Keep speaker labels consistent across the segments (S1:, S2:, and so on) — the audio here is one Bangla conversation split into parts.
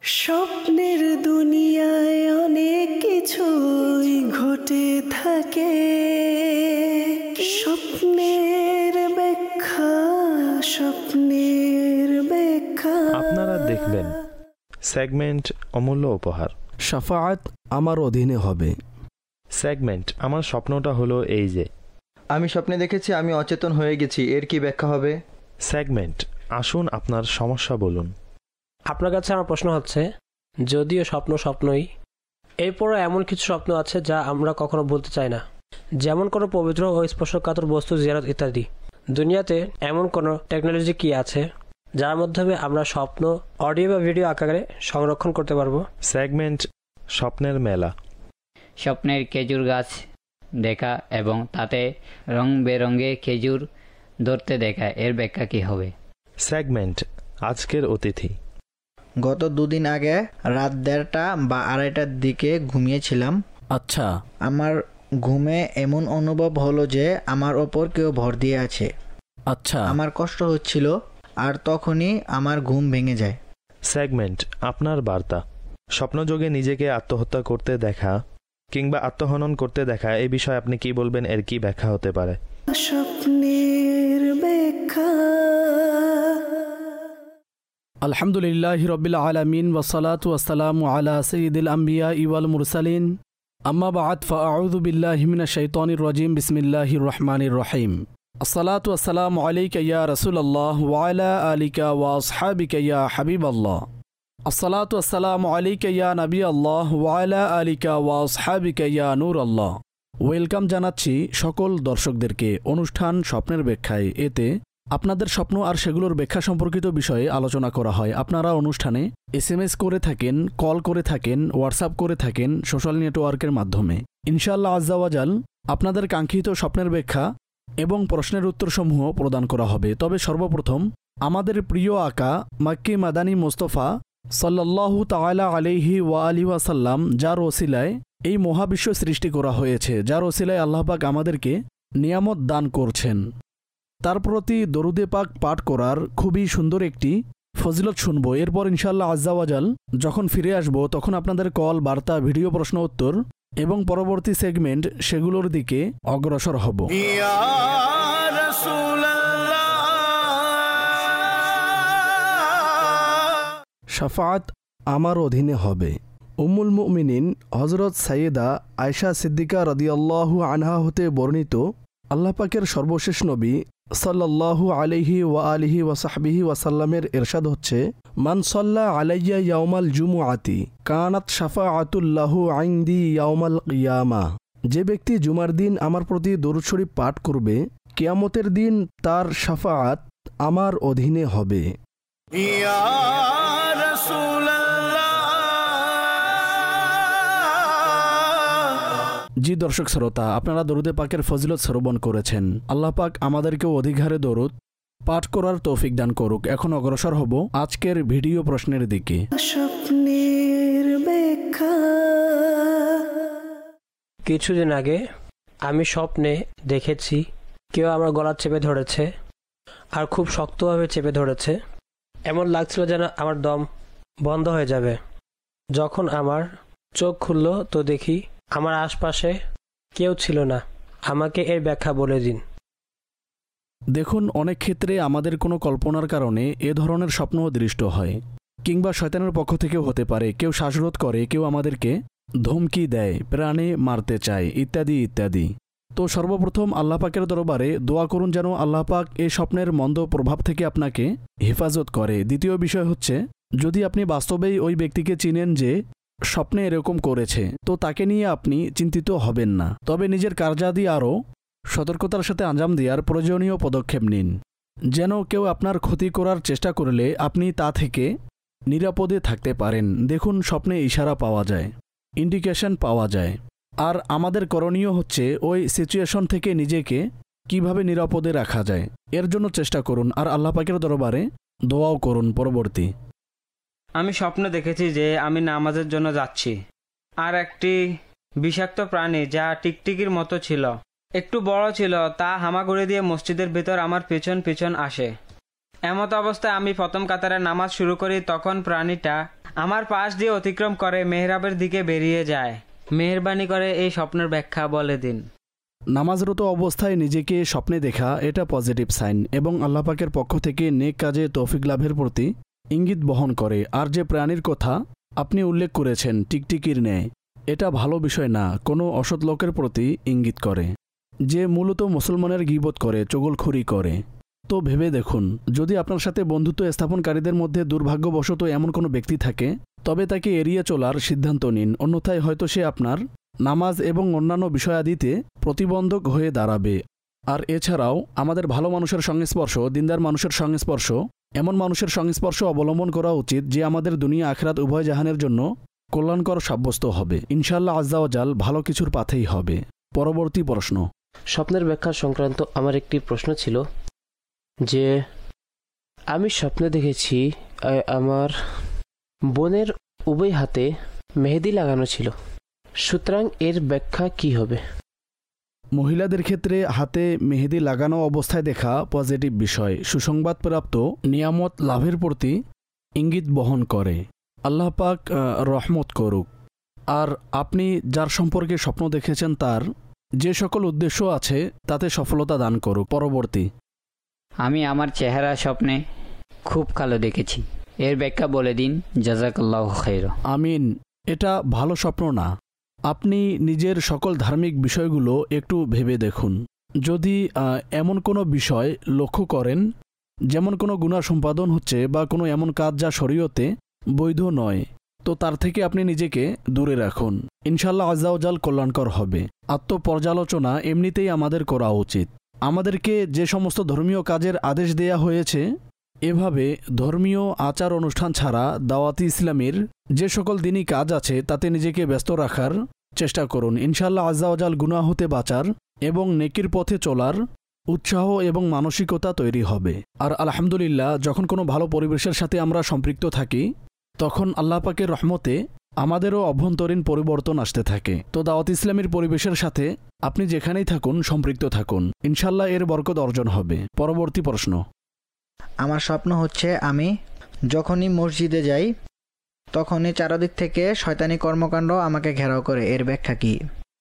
S1: স্বপ্নের দুনিয়ায় অনেক কিছুই ঘটে থাকে, স্বপ্নের ব্যাখ্যা, স্বপ্নের ব্যাখ্যা।
S2: আপনারা দেখবেন সেগমেন্ট অমূল্য উপহার।
S3: শাফাআত আমার অধীনে হবে।
S2: সেগমেন্ট আমার স্বপ্নটা হলো এই যে,
S4: আমি স্বপ্নে দেখেছি আমি অচেতন হয়ে গেছি, এর কি ব্যাখ্যা হবে?
S2: সেগমেন্ট আসুন আপনার সমস্যা বলুন।
S5: আপনার কাছে আমার প্রশ্ন হচ্ছে, যদিও স্বপ্ন স্বপ্নই, এরপরও এমন কিছু স্বপ্ন আছে যা আমরা কখনো বলতে চাই না, যেমন কোনো পবিত্র ও স্পর্শকাতর বস্তু জিয়ারত ইত্যাদি। দুনিয়াতে এমন কোনো টেকনোলজি কি আছে যার মাধ্যমে আমরা স্বপ্ন অডিও বা ভিডিও আকারে সংরক্ষণ করতে পারবো?
S2: সেগমেন্ট স্বপ্নের মেলা।
S6: স্বপ্নের খেজুর গাছ দেখা এবং তাতে রং বেরঙে খেজুর ধরতে দেখা, এর ব্যাখ্যা কি হবে?
S2: সেগমেন্ট আজকের অতিথি।
S7: গত দুদিন আগে রাত 1:30 বা 2:30টার দিকে ঘুমিয়েছিলাম।
S3: আচ্ছা,
S7: আমার ঘুমে এমন অনুভব হলো যে আমার ওপর কেউ ভর দিয়ে আছে।
S3: আচ্ছা,
S7: আমার কষ্ট হচ্ছিল আর তখনই আমার ঘুম ভেঙে যায়।
S2: সেগমেন্ট আপনার বার্তা। স্বপ্নযোগে নিজেকে আত্মহত্যা করতে দেখা কিংবা আত্মহনন করতে দেখা, এই বিষয়ে আপনি কি বলবেন? এর কি ব্যাখ্যা হতে পারে?
S1: স্বপ্নের ব্যাখ্যা।
S3: আলহামদুলিল্লাহি রাব্বিল আলামিন ওয়াসসালাতু ওয়াসসালামু আলা সাইয়্যিদিল আমবিয়া ওয়াল মুরসালিন, আম্মা বা'দ, ফাআউযু বিল্লাহি মিনাশ শাইতানির রাজিম, বিসমিল্লাহির রহমানির রহিম। আসসালাতু ওয়াসসালামু আলাইকা ইয়া রাসূলুল্লাহ ওয়া আলা আলিকা ওয়া আসহাবিকা ইয়া হাবিবাল্লাহ। আসসালাতু ওয়াসসালামু আলাইকা ইয়া নবী আল্লাহ ওয়া আলা আলিকা ওয়া আসহাবিকা ইয়া নূর আল্লাহ। ওয়েলকাম জানাচ্ছি সকল দর্শকদেরকে অনুষ্ঠান স্বপ্নের ব্যাখ্যায়। এতে আপনাদের স্বপ্ন আর সেগুলোর ব্যাখ্যা সম্পর্কিত বিষয়ে আলোচনা করা হয়। আপনারা অনুষ্ঠানে SMS করে থাকেন, কল করে থাকেন, হোয়াটসঅ্যাপ করে থাকেন, সোশ্যাল নেটওয়ার্কের মাধ্যমে। ইনশাআল্লাহ আজ্জা ওয়া জাল আপনাদের কাঙ্ক্ষিত স্বপ্নের ব্যাখ্যা এবং প্রশ্নের উত্তরসমূহ প্রদান করা হবে। তবে সর্বপ্রথম আমাদের প্রিয় আকা মাক্কি মাদানী মোস্তফা সাল্লাল্লাহু তাআলা আলাইহি ওয়া আলিহি ওয়াসাল্লাম, যার ওসিলায় এই মহাবিশ্ব সৃষ্টি করা হয়েছে, যার ওসিলায় আল্লাহ পাক আমাদেরকে নিয়ামত দান করছেন, তার প্রতি দরুদে পাক পাঠ করার খুবই সুন্দর একটি ফজিলত শুনবো। এরপর ইনশাআল্লাহ আজ্জা ওয়া জাল যখন ফিরে আসবো তখন আপনাদের কল, বার্তা, ভিডিও, প্রশ্ন উত্তর এবং পরবর্তী সেগমেন্ট সেগুলোর দিকে অগ্রসর হব। শাফাআত আমার অধীনে হবে। উম্মুল মুমিনিন হযরত সাইয়েদা আয়েশা সিদ্দিকা রাদিয়াল্লাহু আনহা হতে বর্ণিত, আল্লাহ পাকের সর্বশেষ নবী সাল্লাল্লাহু আলাইহি ওয়া আলিহি ওয়া সাহবিহি ওয়াসাল্লামের ইরশাদ হচ্ছে, মান সাল্লা আলাইয়া ইয়াউমাল জুমুআতি কানাত শাফাআতুল লাহু ইনদি ইয়াউমাল কিয়ামা। যে ব্যক্তি জুমার দিন আমার প্রতি দরুদ শরীফ পাঠ করবে, কিয়ামতের দিন তার শাফাআত আমার অধীনে হবে। জি দর্শক শ্রোতা, আপনারা দরুদে পাকের ফজিলত শ্রবণ করেছেন। আল্লাহ পাক আমাদেরকেও অধিক হারে দরুদ পাঠ করার তৌফিক দান করুক। এখন অগ্রসর হব আজকের ভিডিও প্রশ্নের দিকে।
S1: স্বপ্নের ব্যাখ্যা।
S5: কিছুদিন আগে আমি স্বপ্নে দেখেছি কেউ আমার গলা চেপে ধরেছে, আর খুব শক্তভাবে চেপে ধরেছে। এমন লাগছিল যেন আমার দম বন্ধ হয়ে যাবে। যখন আমার চোখ খুলল তো দেখি আমার আশপাশে কেউ ছিল না। আমাকে এর ব্যাখ্যা বলে দিন।
S3: দেখুন, অনেক ক্ষেত্রে আমাদের কোনো কল্পনার কারণে এ ধরনের স্বপ্ন দৃষ্ট হয়, কিংবা শয়তানের পক্ষ থেকেও হতে পারে। কেউ শ্বাসরোধ করে, কেউ আমাদেরকে ধমকি দেয়, প্রাণে মারতে চায়, ইত্যাদি ইত্যাদি। তো সর্বপ্রথম আল্লাহ পাকের দরবারে দোয়া করুন যেন আল্লাহ পাক এই স্বপ্নের মন্দ প্রভাব থেকে আপনাকে হেফাজত করে। দ্বিতীয় বিষয় হচ্ছে, যদি আপনি বাস্তবেই ওই ব্যক্তিকে চিনেন যে স্বপ্নে এরকম করেছে, তো তাকে নিয়ে আপনি চিন্তিত হবেন না। তবে নিজের কার্যাদি আরও সতর্কতার সাথে আঞ্জাম দেওয়ার প্রয়োজনীয় পদক্ষেপ নিন, যেন কেউ আপনার ক্ষতি করার চেষ্টা করলে আপনি তা থেকে নিরাপদে থাকতে পারেন। দেখুন, স্বপ্নে ইশারা পাওয়া যায়, ইন্ডিকেশন পাওয়া যায়, আর আমাদের করণীয় হচ্ছে ওই সিচুয়েশন থেকে নিজেকে কিভাবে নিরাপদে রাখা যায় এর জন্য চেষ্টা করুন, আর আল্লাহ পাকের দরবারে দোয়াও করুন। পরবর্তী,
S8: আমি স্বপ্ন দেখেছি যে আমি নামাজের জন্য যাচ্ছি, আর একটি বিষাক্ত প্রাণী যা টিকটিকির মতো ছিল, একটু বড় ছিল, তা হামাগুড়ি দিয়ে মসজিদের ভিতর আমার পিছন পিছন আসে। এমত অবস্থায় আমি প্রথম কাতারে নামাজ শুরু করি, তখন প্রাণীটা আমার পাশ দিয়ে অতিক্রম করে মেহরাবের দিকে বেরিয়ে যায়। মেহেরবানি করে এই স্বপ্নের ব্যাখ্যা বলে দিন।
S3: নামাজরত অবস্থায় নিজেকে স্বপ্নে দেখা এটা পজিটিভ সাইন এবং আল্লাহ পাকের পক্ষ থেকে নেক কাজে তৌফিক লাভের প্রতি ইঙ্গিত বহন করে। আর যে প্রাণীর কথা আপনি উল্লেখ করেছেন টিকটিকির ন্যায়, এটা ভালো বিষয় না, কোনো অসৎ লোকের প্রতি ইঙ্গিত করে, যে মূলত মুসলমানের গীবত করে, চগলখুরি করে। তো ভেবে দেখুন, যদি আপনার সাথে বন্ধুত্ব স্থাপনকারীদের মধ্যে দুর্ভাগ্যবশত এমন কোনো ব্যক্তি থাকে, তবে তাকে এড়িয়ে চলার সিদ্ধান্ত নিন, অন্যথায় হয়তো সে আপনার নামাজ এবং অন্যান্য বিষয়াদিতে প্রতিবন্ধক হয়ে দাঁড়াবে। আর এছাড়াও আমাদের ভালো মানুষের সংস্পর্শ, দিনদার মানুষের সংস্পর্শ, এমন মানুষের সংস্পর্শ অবলম্বন করা উচিত যে আমাদের দুনিয়া আখিরাত উভয় জাহানের জন্য কল্যাণকর সাব্যস্ত হবে। ইনশাআল্লাহ আজ্জা ওয়া জাল ভালো কিছুর পাথেই হবে। পরবর্তী প্রশ্ন।
S9: স্বপ্নের ব্যাখ্যা সংক্রান্ত আমার একটি প্রশ্ন ছিল যে আমি স্বপ্নে দেখেছি আমার বোনের উভয় হাতে মেহেদি লাগানো ছিল, সুতরাং এর ব্যাখ্যা কি হবে?
S3: মহিলাদের ক্ষেত্রে হাতে মেহেদি লাগানো অবস্থায় দেখা পজিটিভ বিষয়, সুসংবাদপ্রাপ্ত নিয়ামত লাভের প্রতি ইঙ্গিত বহন করে। আল্লাহ পাক রহমত করুক। আর আপনি যার সম্পর্কে স্বপ্ন দেখেছেন তার যে সকল উদ্দেশ্য আছে তাতে সফলতা দান করুক। পরবর্তী।
S6: আমি আমার চেহারা স্বপ্নে খুব কালো দেখেছি, এর ব্যাখ্যা বলে দিন। জাযাকাল্লাহু খাইর।
S3: আমিন। এটা ভালো স্বপ্ন না। আপনি নিজের সকল ধার্মিক বিষয়গুলো একটু ভেবে দেখুন। যদি এমন কোনো বিষয় লক্ষ্য করেন যেমন কোনো গুনাহ সম্পাদন হচ্ছে বা কোনো এমন কাজ যা শরীয়তে বৈধ নয়, তো তার থেকে আপনি নিজেকে দূরে রাখুন। ইনশাআল্লাহ আজ্জা ওয়া জাল কল্যাণকর হবে। আত্মপর্যালোচনা এমনিতেই আমাদের করা উচিত। আমাদেরকে যে সমস্ত ধর্মীয় কাজের আদেশ দেয়া হয়েছে, এভাবে ধর্মীয় আচার অনুষ্ঠান ছাড়া দাওয়াতি ইসলামের যে সকল দিনই কাজ আছে তাতে নিজেকে ব্যস্ত রাখার চেষ্টা করুন। ইনশাআল্লাহ আজ্জা ওয়া জাল গুনাহ হতে বাঁচার এবং নেকির পথে চলার উৎসাহ এবং মানসিকতা তৈরি হবে। আর আলহামদুলিল্লাহ, যখন কোনো ভালো পরিবেশের সাথে আমরা সম্পৃক্ত থাকি তখন আল্লাহ পাকের রহমতে আমাদেরও অভ্যন্তরীণ পরিবর্তন আসতে থাকে। তো দাওয়াত ইসলামের পরিবেশের সাথে আপনি যেখানেই থাকুন সম্পৃক্ত থাকুন, ইনশাআল্লাহ এর বরকত অর্জন হবে। পরবর্তী প্রশ্ন।
S7: আমার স্বপ্ন হচ্ছে আমি যখনই মসজিদে যাই তখনই চারদিক থেকে শয়তানি কর্মকাণ্ড আমাকে ঘেরাও করে, এর ব্যাখ্যা কি?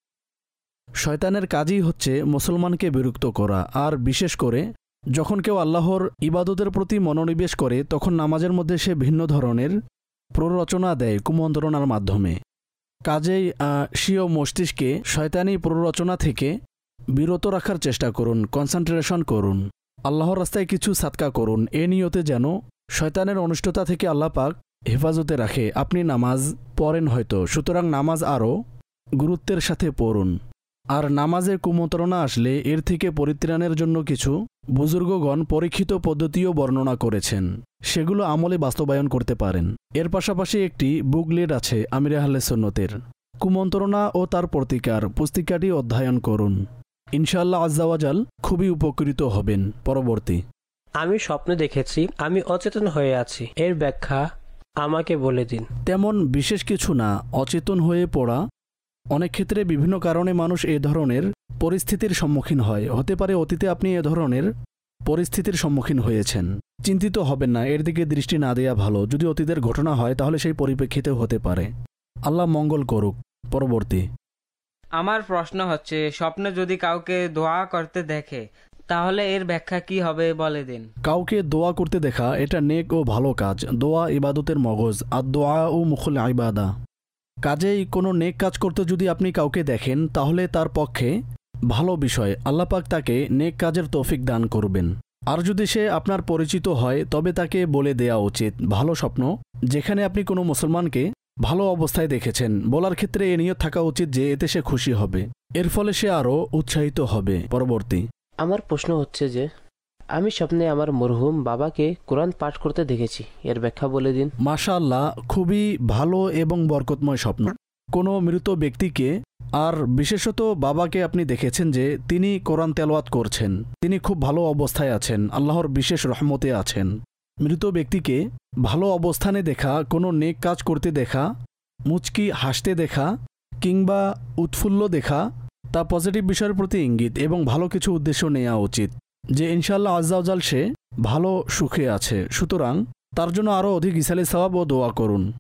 S3: শয়তানের কাজই হচ্ছে মুসলমানকে বিরক্ত করা। আর বিশেষ করে যখন কেউ আল্লাহর ইবাদতের প্রতি মনোনিবেশ করে তখন নামাজের মধ্যে সে ভিন্ন ধরনের প্ররোচনা দেয় কুমন্ত্রণার মাধ্যমে। কাজেই স্বীয় মস্তিষ্কে শয়তানি প্ররোচনা থেকে বিরত রাখার চেষ্টা করুন, কনসেন্ট্রেশন করুন, আল্লাহর রাস্তায় কিছু সাদকা করুন, এ নিয়তে যেন শয়তানের অনিষ্টতা থেকে আল্লাহ পাক হেফাজতে রাখে। আপনি নামাজ পড়েন হয়তো, সুতরাং নামাজ আরও গুরুত্বের সাথে পড়ুন। আর নামাজে কুমন্ত্রণা আসলে এর থেকে পরিত্রাণের জন্য কিছু বুজুর্গগণ পরীক্ষিত পদ্ধতিও বর্ণনা করেছেন, সেগুলো আমলে বাস্তবায়ন করতে পারেন। এর পাশাপাশি একটি বুকলেট আছে আমিরে আহলে সুন্নতের, কুমন্ত্রণা ও তার প্রতিকার, পুস্তিকাটি অধ্যয়ন করুন। ইনশাআল্লাহ আজ্জা ওয়া জাল খুবই উপকৃত হবেন। পরবর্তী।
S5: আমি স্বপ্নে দেখেছি আমি অচেতন হয়ে আছি, এর ব্যাখ্যা আমাকে বলে দিন।
S3: তেমন বিশেষ কিছু না, অচেতন হয়ে পড়া। অনেক ক্ষেত্রে বিভিন্ন কারণে মানুষ এ ধরনের পরিস্থিতির সম্মুখীন হয়। হতে পারে অতীতে আপনি এ ধরনের পরিস্থিতির সম্মুখীন হয়েছেন। চিন্তিত হবেন না, এর দিকে দৃষ্টি না দেয়া ভালো। যদি অতীতের ঘটনা হয় তাহলে সেই পরিপ্রেক্ষিতেও হতে পারে। আল্লাহ মঙ্গল করুক। পরবর্তী।
S8: আমার প্রশ্ন হচ্ছে, স্বপ্নে যদি কাউকে দোয়া করতে দেখে তাহলে এর ব্যাখ্যা কি হবে বলে দিন।
S3: কাউকে দোয়া করতে দেখা এটা নেক ও ভালো কাজ। দোয়া ইবাদতের মগজ, আর দোয়া ও মুখুল ইবাদা। কাজেই কোনো নেক কাজ করতে যদি আপনি কাউকে দেখেন তাহলে তার পক্ষে ভালো বিষয়, আল্লাহ পাক তাকে নেক কাজের তৌফিক দান করবেন। আর যদি সে আপনার পরিচিত হয় তবে তাকে বলে দেয়া উচিত। ভালো স্বপ্ন যেখানে আপনি কোনো মুসলমানকে ভালো অবস্থায় দেখেছেন, বলার ক্ষেত্রে এ নিয়ত থাকা উচিত যে এতে সে খুশি হবে, এর ফলে সে আরও উৎসাহিত হবে। পরবর্তী।
S9: আমার প্রশ্ন হচ্ছে যে আমি স্বপ্নে আমার মরহুম বাবাকে কোরআন পাঠ করতে দেখেছি, এর ব্যাখ্যা বলে দিন।
S3: মাশাআল্লাহ, খুবই ভালো এবং বরকতময় স্বপ্ন। কোনো মৃত ব্যক্তিকে আর বিশেষত বাবাকে আপনি দেখেছেন যে তিনি কোরআন তেলাওয়াত করছেন, তিনি খুব ভালো অবস্থায় আছেন, আল্লাহর বিশেষ রহমতে আছেন। মৃত ব্যক্তিকে ভালো অবস্থানে দেখা, কোনো নেক কাজ করতে দেখা, মুচকি হাসতে দেখা কিংবা উৎফুল্ল দেখা, তা পজিটিভ বিষয়ের প্রতি ইঙ্গিত এবং ভালো কিছু উদ্দেশ্য নেওয়া উচিত যে ইনশাআল্লাহ আজ্জা ওয়া জাল সে ভালো সুখে আছে। সুতরাং তার জন্য আরও অধিক ইসালে সওয়াব ও দোয়া করুন।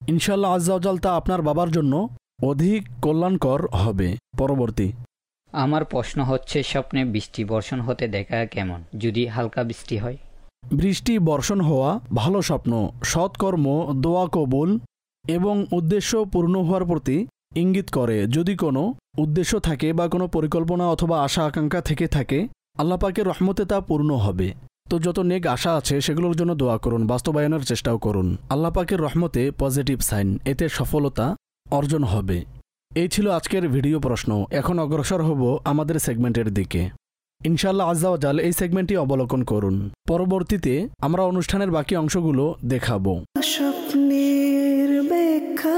S3: ইনশাআল্লাহ আজ্জাওয়াজাল তা আপনার বাবার জন্য অধিক কল্যাণকর হবে। পরবর্তী
S6: আমার প্রশ্ন হচ্ছে, স্বপ্নে বৃষ্টি বর্ষণ হতে দেখা কেমন যদি হালকা বৃষ্টি হয়?
S3: বৃষ্টি বর্ষণ হওয়া ভালো স্বপ্ন, সৎকর্ম, দোয়া কবুল এবং উদ্দেশ্য পূর্ণ হওয়ার প্রতি ইঙ্গিত করে। যদি কোনো উদ্দেশ্য থাকে বা কোনো পরিকল্পনা অথবা আশা আকাঙ্ক্ষা থেকে থাকে, আল্লাহ পাকের রহমতে তা পূর্ণ হবে। তো যত নেক আশা আছে সেগুলোর জন্য দোয়া করুন, বাস্তবায়নের চেষ্টাও করুন। আল্লাহ পাকের রহমতে পজিটিভ সাইন, এতে সফলতা অর্জন হবে। এই ছিল আজকের ভিডিও প্রশ্ন। এখন অগ্রসর হব আমাদের সেগমেন্টের দিকে। ইনশাআল্লাহ আজ্জাওয়াজাল এই সেগমেন্টটি অবলোকন করুন। পরবর্তীতে আমরা অনুষ্ঠানের বাকি অংশগুলো দেখাবো।
S1: স্বপ্নের ব্যাখ্যা।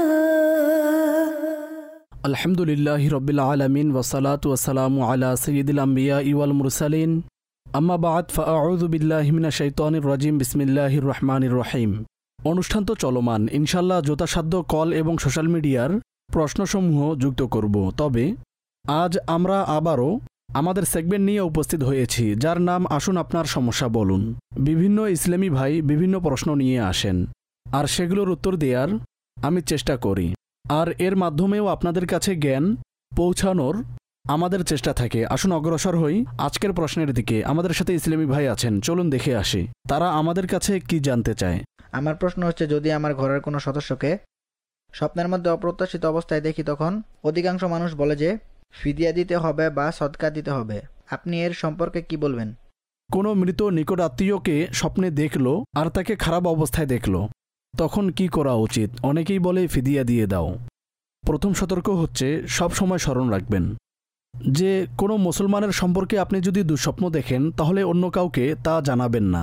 S3: আলহামদুলিল্লাহি রাব্বিল আলামিন ওয়াসসালাতু ওয়াসসালামু আলা সাইয়্যিদিল আমবিয়া ওয়াল মুরসালিন, আম্মা বা'দ, ফাআউযু বিল্লাহি মিনাশ শাইতানির রাজিম, বিসমিল্লাহির রহমানির রহিম। অনুষ্ঠান তো চলমান, ইনশাআল্লাহ যথাসাধ্য কল এবং সোশ্যাল মিডিয়ার প্রশ্নসমূহ যুক্ত করব। তবে আজ আমরা আবারও আমাদের সেগমেন্ট নিয়ে উপস্থিত হয়েছি, যার নাম আসুন আপনার সমস্যা বলুন। বিভিন্ন ইসলামী ভাই বিভিন্ন প্রশ্ন নিয়ে আসেন, আর সেগুলোর উত্তর দেওয়ার আমি চেষ্টা করি, আর এর মাধ্যমেও আপনাদের কাছে জ্ঞান পৌঁছানোর আমাদের চেষ্টা থাকে। আসুন অগ্রসর হই আজকের প্রশ্নের দিকে। আমাদের সাথে ইসলামী ভাই আছেন, চলুন দেখে আসি তারা আমাদের কাছে কি জানতে চায়।
S7: আমার প্রশ্ন হচ্ছে, যদি আমার ঘরের কোনো সদস্যকে স্বপ্নের মধ্যে অপ্রত্যাশিত অবস্থায় দেখি, তখন অধিকাংশ মানুষ বলে যে ফিদিয়া দিতে হবে বা সদকা দিতে হবে। আপনি এর সম্পর্কে কি বলবেন?
S3: কোনো মৃত নিকট আত্মীয়কে স্বপ্নে দেখলো আর তাকে খারাপ অবস্থায় দেখলো, তখন কি করা উচিত? অনেকেই বলে ফিদিয়া দিয়ে দাও। প্রথম সতর্ক হচ্ছে, সব সময় স্মরণ রাখবেন যে কোনো মুসলমানের সম্পর্কে আপনি যদি দুঃস্বপ্ন দেখেন, তাহলে অন্য কাউকে তা জানাবেন না।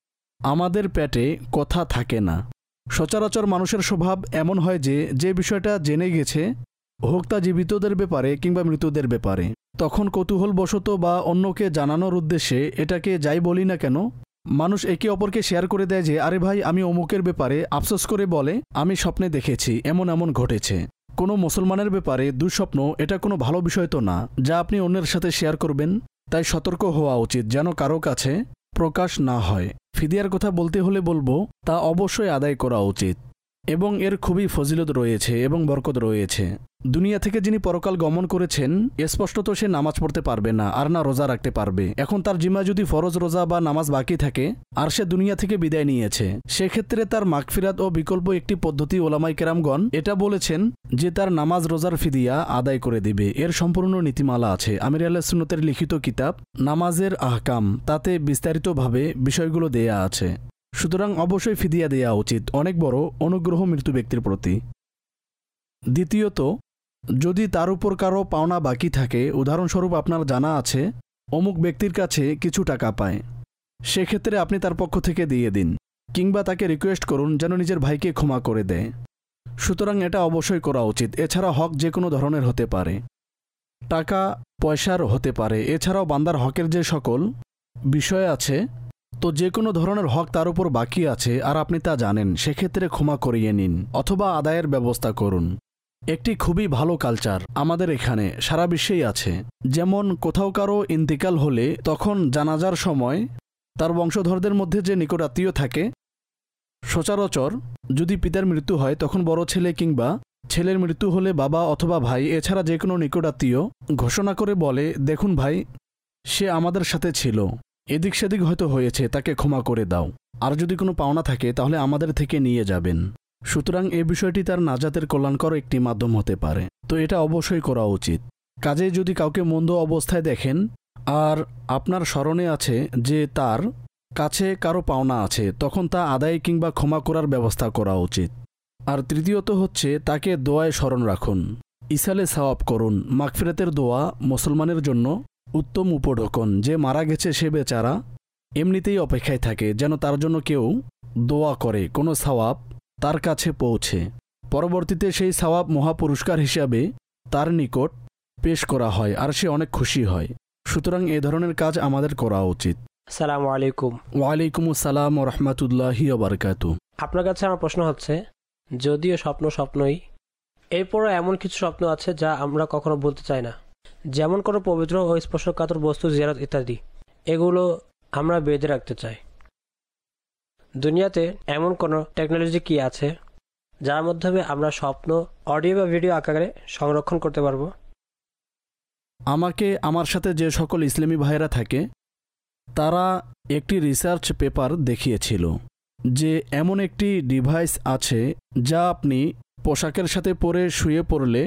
S3: আমাদের পেটে কথা থাকে না। সচরাচর মানুষের স্বভাব এমন হয় যে যে বিষয়টা জেনে গেছে, হোক তা জীবিতদের ব্যাপারে কিংবা মৃতদের ব্যাপারে, তখন কৌতূহলবশত বা অন্যকে জানানোর উদ্দেশ্যে এটাকে যাই বলি না কেন, মানুষ একে অপরকে শেয়ার করে দেয় যে আরে ভাই আমি অমুকের ব্যাপারে, আফসোস করে বলে আমি স্বপ্নে দেখেছি এমন এমন ঘটেছে। কোনো মুসলমানের ব্যাপারে দুঃস্বপ্ন এটা কোনো ভালো বিষয় তো না যা আপনি অন্যের সাথে শেয়ার করবেন। তাই সতর্ক হওয়া উচিত যেন কারো কাছে প্রকাশ না হয়। ফিদিয়ার কথা বলতে হলে বলবো, তা অবশ্যই আদায় করা উচিত এবং এর খুবই ফজিলত রয়েছে এবং বরকত রয়েছে। দুনিয়া থেকে যিনি পরকাল গমন করেছেন, স্পষ্টত সে নামাজ পড়তে পারবে না আর না রোজা রাখতে পারবে। এখন তার জিম্মা যদি ফরজ রোজা বা নামাজ বাকি থাকে আর সে দুনিয়া থেকে বিদায় নিয়েছে, সেক্ষেত্রে তার মাগফিরাত ও বিকল্প একটি পদ্ধতি ওলামায়ে কেরামগণ এটা বলেছেন যে তার নামাজ রোজার ফিদিয়া আদায় করে দিবে। এর সম্পূর্ণ নীতিমালা আছে আমির আহলে সুন্নতের লিখিত কিতাব নামাজের আহকাম, তাতে বিস্তারিতভাবে বিষয়গুলো দেয়া আছে। সুতরাং অবশ্যই ফিদিয়া দেয়া উচিত, অনেক বড় অনুগ্রহ মৃত্যু ব্যক্তির প্রতি। দ্বিতীয়ত, যদি তার উপর কারো পাওনা বাকি থাকে, উদাহরণস্বরূপ আপনার জানা আছে অমুক ব্যক্তির কাছে কিছু টাকা পায়, সেক্ষেত্রে আপনি তার পক্ষ থেকে দিয়ে দিন কিংবা তাকে রিকোয়েস্ট করুন যেন নিজের ভাইকে ক্ষমা করে দেয়। সুতরাং এটা অবশ্যই করা উচিত। এছাড়া হক যে কোনো ধরনের হতে পারে, টাকা পয়সার হতে পারে, এছাড়াও বান্দার হকের যে সকল বিষয় আছে, তো যে কোনো ধরনের হক তার উপর বাকি আছে আর আপনি তা জানেন, সেক্ষেত্রে ক্ষমা করিয়ে নিন অথবা আদায়ের ব্যবস্থা করুন। একটি খুবই ভালো কালচার আমাদের এখানে সারা বিশ্বেই আছে। যেমন কোথাও কারো ইন্তিকাল হলে তখন জানাজার সময় তার বংশধরদের মধ্যে যে নিকট আত্মীয় থাকে, সচরাচর যদি পিতার মৃত্যু হয় তখন বড় ছেলে কিংবা ছেলের মৃত্যু হলে বাবা অথবা ভাই, এছাড়া যে কোনো নিকট আত্মীয় ঘোষণা করে বলে, দেখুন ভাই, সে আমাদের সাথে ছিল, এদিক সেদিক হয়তো হয়েছে, তাকে ক্ষমা করে দাও, আর যদি কোনো পাওনা থাকে তাহলে আমাদের থেকে নিয়ে যাবেন। সুতরাং এ বিষয়টি তার নাজাতের কল্যাণকর একটি মাধ্যম হতে পারে, তো এটা অবশ্যই করা উচিত। কাজেই যদি কাউকে মন্দ অবস্থায় দেখেন আর আপনার স্মরণে আছে যে তার কাছে কারো পাওনা আছে, তখন তা আদায় কিংবা ক্ষমা করার ব্যবস্থা করা উচিত। আর তৃতীয়ত হচ্ছে, তাকে দোয়ায় স্মরণ রাখুন, ইসালে সওয়াব করুন। মাগফিরাতের দোয়া মুসলমানের জন্য উত্তম উপঢৌকন। যে মারা গেছে সে বেচারা এমনিতেই অপেক্ষায় থাকে যেন তার জন্য কেউ দোয়া করে, কোনো সওয়াব তার কাছে পৌঁছে। পরবর্তীতে সেই সওয়াব মহাপুরস্কার হিসাবে তার নিকট পেশ করা হয় আর সে অনেক খুশি হয়। সুতরাং এ ধরনের কাজ আমাদের করা উচিত।
S5: আসসালামু আলাইকুম।
S3: ওয়ালাইকুম আসসালাম ওয়া রাহমাতুল্লাহি ওয়া বারাকাতুহু।
S5: আপনার কাছে আমার প্রশ্ন হচ্ছে, যদিও স্বপ্ন স্বপ্নই, এরপরও এমন কিছু স্বপ্ন আছে যা আমরা কখনো বলতে চাই না, যেমন কোনো পবিত্র ও স্পর্শকাতর বস্তু জিয়ারত ইত্যাদি, এগুলো আমরা বেঁধে রাখতে চাই। দুনিয়াতে এমন কোনো টেকনোলজি কি আছে যার মাধ্যমে আমরা স্বপ্ন অডিও বা ভিডিও আকারে সংরক্ষণ করতে পারবো?
S3: আমাকে আমার সাথে যে সকল ইসলামী ভাইয়েরা থাকে তারা একটি রিসার্চ পেপার দেখিয়েছিল যে এমন একটি ডিভাইস আছে যা আপনি পোশাকের সাথে পরে শুয়ে পড়লে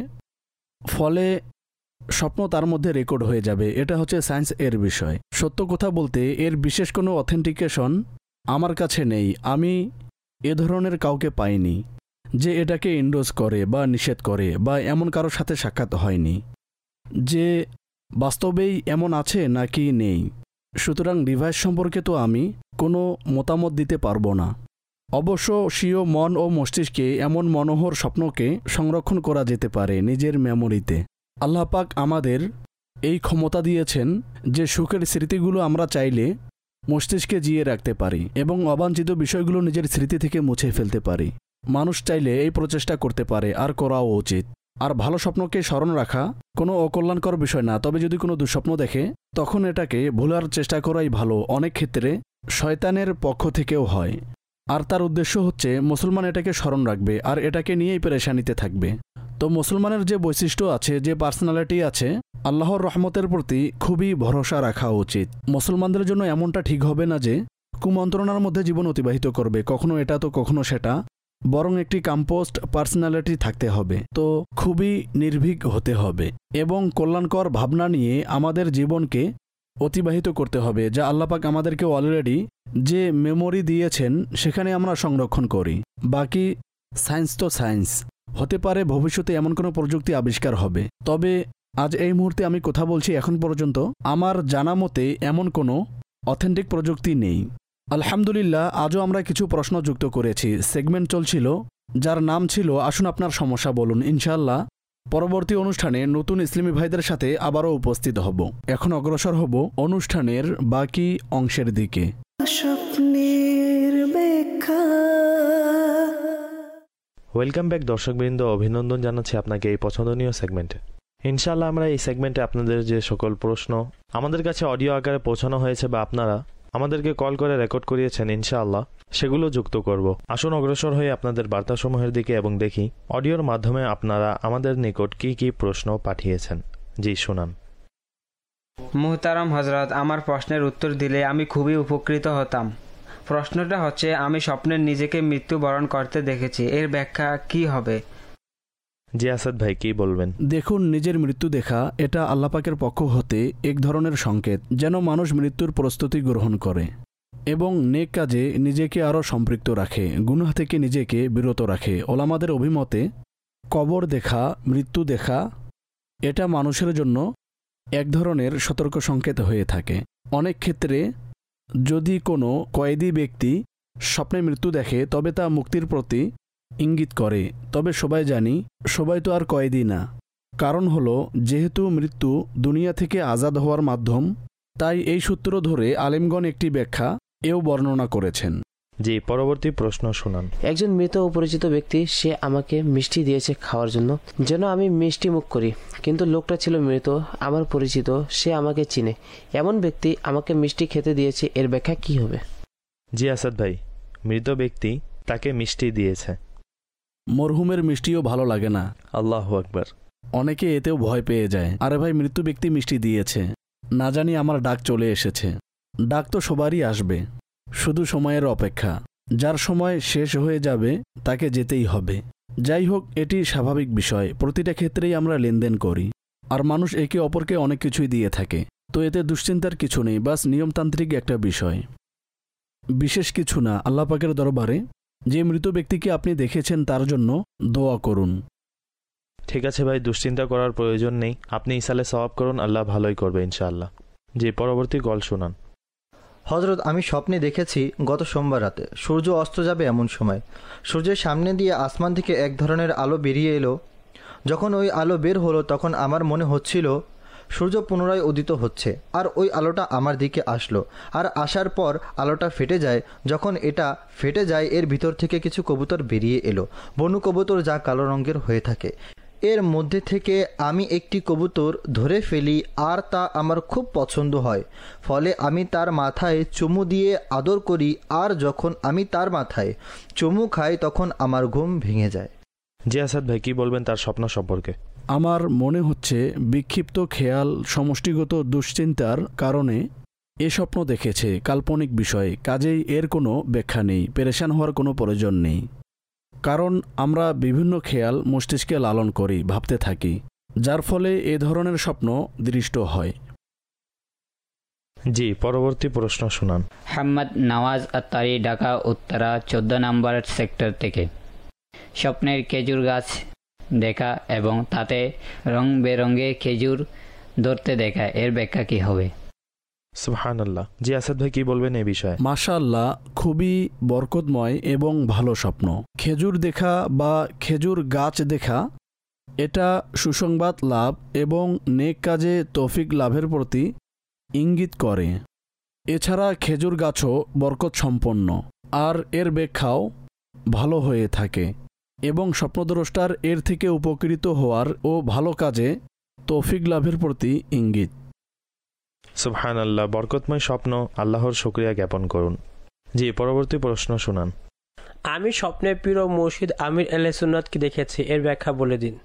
S3: ফলে স্বপ্ন তার মধ্যে রেকর্ড হয়ে যাবে। এটা হচ্ছে সায়েন্স এর বিষয়। সত্য কথা বলতে এর বিশেষ কোনো অথেন্টিকেশন আমার কাছে নেই। আমি এ ধরনের কাউকে পাইনি যে এটাকে এন্ডোজ করে বা নিষেধ করে, বা এমন কারোর সাথে সাক্ষাৎ হয়নি যে বাস্তবেই এমন আছে নাকি নেই। সুতরাং ডিভাইস সম্পর্কে তো আমি কোনো মতামত দিতে পারবো না। অবশ্য স্বীয় মন ও মস্তিষ্কে এমন মনোহর স্বপ্নকে সংরক্ষণ করা যেতে পারে নিজের মেমোরিতে। আল্লাহ পাক আমাদের এই ক্ষমতা দিয়েছেন যে সুখের স্মৃতিগুলো আমরা চাইলে মস্তিষ্কে জিয়ে রাখতে পারি এবং অবাঞ্ছিত বিষয়গুলো নিজের স্মৃতি থেকে মুছে ফেলতে পারি। মানুষ চাইলে এই প্রচেষ্টা করতে পারে, আর করাও উচিত। আর ভালো স্বপ্নকে স্মরণ রাখা কোনো অকল্যাণকর বিষয় না, তবে যদি কোনো দুঃস্বপ্ন দেখে তখন এটাকে ভোলার চেষ্টা করাই ভালো। অনেক ক্ষেত্রে শয়তানের পক্ষ থেকেও হয়, আর তার উদ্দেশ্য হচ্ছে মুসলমান এটাকে স্মরণ রাখবে আর এটাকে নিয়েই পেরেশানিতে থাকবে। তো মুসলমানের যে বৈশিষ্ট্য আছে, যে পার্সোনালিটি আছে, আল্লাহর রহমতের প্রতি খুবই ভরসা রাখা উচিত। মুসলমানদের জন্য এমনটা ঠিক হবে না যে কুমন্ত্রণার মধ্যে জীবন অতিবাহিত করবে, কখনো এটা তো কখনো সেটা, বরং একটি কম্পোস্ট পার্সোনালিটি থাকতে হবে। তো খুবই নির্ভীক হতে হবে এবং কল্যাণকর ভাবনা নিয়ে আমাদের জীবনকে অতিবাহিত করতে হবে, যা আল্লাহ পাক আমাদেরকে অলরেডি যে মেমোরি দিয়েছেন সেখানে আমরা সংরক্ষণ করি। বাকি সায়েন্স তো সায়েন্স, হতে পারে ভবিষ্যতে এমন কোনো প্রযুক্তি আবিষ্কার হবে, তবে আজ এই মুহূর্তে আমি কথা বলছি, এখন পর্যন্ত আমার জানা মতে এমন কোনো অথেন্টিক প্রযুক্তি নেই। আলহামদুলিল্লাহ, আজও আমরা কিছু প্রশ্ন যুক্ত করেছি। সেগমেন্ট চলছিল যার নাম ছিল আসুন আপনার সমস্যা বলুন। ইনশাআল্লাহ পরবর্তী অনুষ্ঠানে নতুন ইসলামী ভাইদের সাথে আবারও উপস্থিত হব। এখন অগ্রসর হব অনুষ্ঠানের বাকি অংশের দিকে।
S1: স্বপ্নের ব্যাখ্যা।
S2: ওয়েলকাম ব্যাক দর্শকবৃন্দ, অভিনন্দন জানাচ্ছি আপনাকে এই পছন্দনীয় সেগমেন্টে। ইনশাআল্লাহ আমরা এই সেগমেন্টে আপনাদের যে সকল প্রশ্ন আমাদের কাছে অডিও আকারে পৌঁছানো হয়েছে বা আপনারা আমাদেরকে কল করে রেকর্ড করিয়েছেন, ইনশাআল্লাহ সেগুলো যুক্ত করব। আসুন অগ্রসর হয়ে আপনাদের বার্তাসমূহের দিকে এবং দেখি অডিওর মাধ্যমে আপনারা আমাদের নিকট কি কি প্রশ্ন পাঠিয়েছেন। জি শুনান।
S8: মুহতারাম হযরত, আমার প্রশ্নের উত্তর দিলে আমি খুবই উপকৃত হতাম। প্রশ্নটা হচ্ছে, আমি স্বপ্নে নিজেকে মৃত্যুবরণ করতে দেখেছি, এর ব্যাখ্যা কি হবে?
S2: জি আসাদ ভাই, কি বলবেন?
S3: দেখুন, নিজের মৃত্যু দেখা এটা আল্লাহ পাকের পক্ষ হতে এক ধরনের সংকেত যেন মানুষ মৃত্যুর প্রস্তুতি গ্রহণ করে এবং নেক কাজে নিজেকে আরও সম্পৃক্ত রাখে, গুনাহ থেকে নিজেকে বিরত রাখে। ওলামাদের অভিমতে কবর দেখা, মৃত্যু দেখা এটা মানুষের জন্য এক ধরনের সতর্ক সংকেত হয়ে থাকে। অনেক ক্ষেত্রে যদি কোনো কয়েদি ব্যক্তি স্বপ্নে মৃত্যু দেখে তবে তা মুক্তির প্রতি ইঙ্গিত করে। তবে সবাই জানি, সবাই তো আর কয়েদি না। কারণ হলো, যেহেতু মৃত্যু দুনিয়া থেকে আজাদ হওয়ার মাধ্যম, তাই এই সূত্র ধরে আলেমগণ একটি ব্যাখ্যা এও বর্ণনা করেছেন।
S2: জি, পরবর্তী প্রশ্ন শুনান।
S9: একজন মৃত অপরিচিত ব্যক্তি, সে আমাকে মিষ্টি দিয়েছে খাওয়ার জন্য যেন আমি মিষ্টি মুখ করি, কিন্তু লোকটা ছিল মৃত, আমার পরিচিত, সে আমাকে চিনে। এমন ব্যক্তি আমাকে মিষ্টি খেতে দিয়েছে, এর ব্যাখ্যা কি হবে?
S2: জি আসাদ ভাই, মৃত ব্যক্তি তাকে মিষ্টি দিয়েছে।
S3: মরহুমের মিষ্টিও ভালো লাগে না।
S2: আল্লাহু আকবার।
S3: অনেকে এতেও ভয় পেয়ে যায়, আরে ভাই মৃত্যু ব্যক্তি মিষ্টি দিয়েছে, না জানি আমার ডাক চলে এসেছে। ডাক তো সবারই আসবে, শুধু সময়ের অপেক্ষা। যার সময় শেষ হয়ে যাবে তাকে যেতেই হবে। যাই হোক, এটি স্বাভাবিক বিষয়, প্রতিটা ক্ষেত্রেই আমরা লেনদেন করি, আর মানুষ একে অপরকে অনেক কিছুই দিয়ে থাকে। তো এতে দুশ্চিন্তার কিছু নেই, বাস নিয়মতান্ত্রিক একটা বিষয়, বিশেষ কিছু না। আল্লাহ পাকের দরবারে যে মৃত ব্যক্তিকে আপনি দেখেছেন তার জন্য দোয়া করুন।
S2: ঠিক আছে ভাই, দুশ্চিন্তা করার প্রয়োজন নেই। আপনি ইসালে সওয়াব করুন, আল্লাহ ভালোই করবে ইনশাআল্লাহ। জি, পরবর্তী কল শুনান।
S4: হযরত, আমি স্বপ্নে দেখেছি গত সোমবার রাতে সূর্য অস্ত যাবে এমন সময় সূর্যের সামনে দিয়ে আসমান থেকে এক ধরনের আলো বেরিয়ে এলো। যখন ওই আলো বের হলো তখন আমার মনে হচ্ছিল সূর্য পুনরায় উদিত হচ্ছে, আর ওই আলোটা আমার দিকে আসলো, আর আসার পর আলোটা ফেটে যায়। যখন এটা ফেটে যায় এর ভিতর থেকে কিছু কবুতর বেরিয়ে এলো, বনু কবুতর, যা কালো রঙের হয়ে থাকে। এর মধ্যে থেকে আমি একটি কবুতর ধরে ফেলি, আর তা আমার খুব পছন্দ হয়, ফলে আমি তার মাথায় চুমু দিয়ে আদর করি, আর যখন আমি তার মাথায় চুমু খাই তখন আমার ঘুম ভেঙে যায়।
S2: জি আসাদ ভাই, কি বলবেন তার স্বপ্ন সম্পর্কে?
S3: আমার মনে হচ্ছে বিক্ষিপ্ত খেয়াল সমষ্টিগত দুশ্চিন্তার কারণে এ স্বপ্ন দেখেছে, কাল্পনিক বিষয়, কাজেই এর কোনো ব্যাখ্যা নেই, পেরেশান হওয়ার কোনো প্রয়োজন নেই। কারণ আমরা বিভিন্ন খেয়াল মস্তিষ্কে লালন করি, ভাবতে থাকি, যার ফলে এ ধরনের স্বপ্ন দৃষ্ট হয়।
S2: জি, পরবর্তী প্রশ্ন শুনান।
S6: হাম্মদ নওয়াজ আত্তারি, ঢাকা উত্তরা 14 নম্বর সেক্টর থেকে। স্বপ্নের খেজুর গাছ দেখা এবং তাতে রং বেরঙে খেজুর ধরতে দেখা, এর ব্যাখ্যা কি হবে?
S2: সুবহানাল্লাহ। জি আসাদ ভাই, কি বলবেন এই বিষয়ে?
S3: মাশাআল্লাহ, খুবই বরকতময় এবং ভালো স্বপ্ন। খেজুর দেখা বা খেজুর গাছ দেখা এটা সুসংবাদ লাভ এবং নেক কাজে তৌফিক লাভের প্রতি ইঙ্গিত করে। এছাড়া খেজুর গাছও বরকত সম্পন্ন, আর এর ব্যাখ্যাও ভালো হয়ে থাকে এবং স্বপ্নদ্রষ্টার এর থেকে উপকৃত হওয়ার ও ভালো কাজে তৌফিক লাভের প্রতি ইঙ্গিত।
S2: সুবহানাল্লাহ, বরকতময় স্বপ্ন, আল্লাহর শুকরিয়া জ্ঞাপন করুন। জি, পরবর্তী প্রশ্ন শুনান।
S5: আমি স্বপ্নে পীর ও মুর্শিদ আমির আহলে সুন্নাতকে দেখেছি, এর ব্যাখ্যা বলে দিন।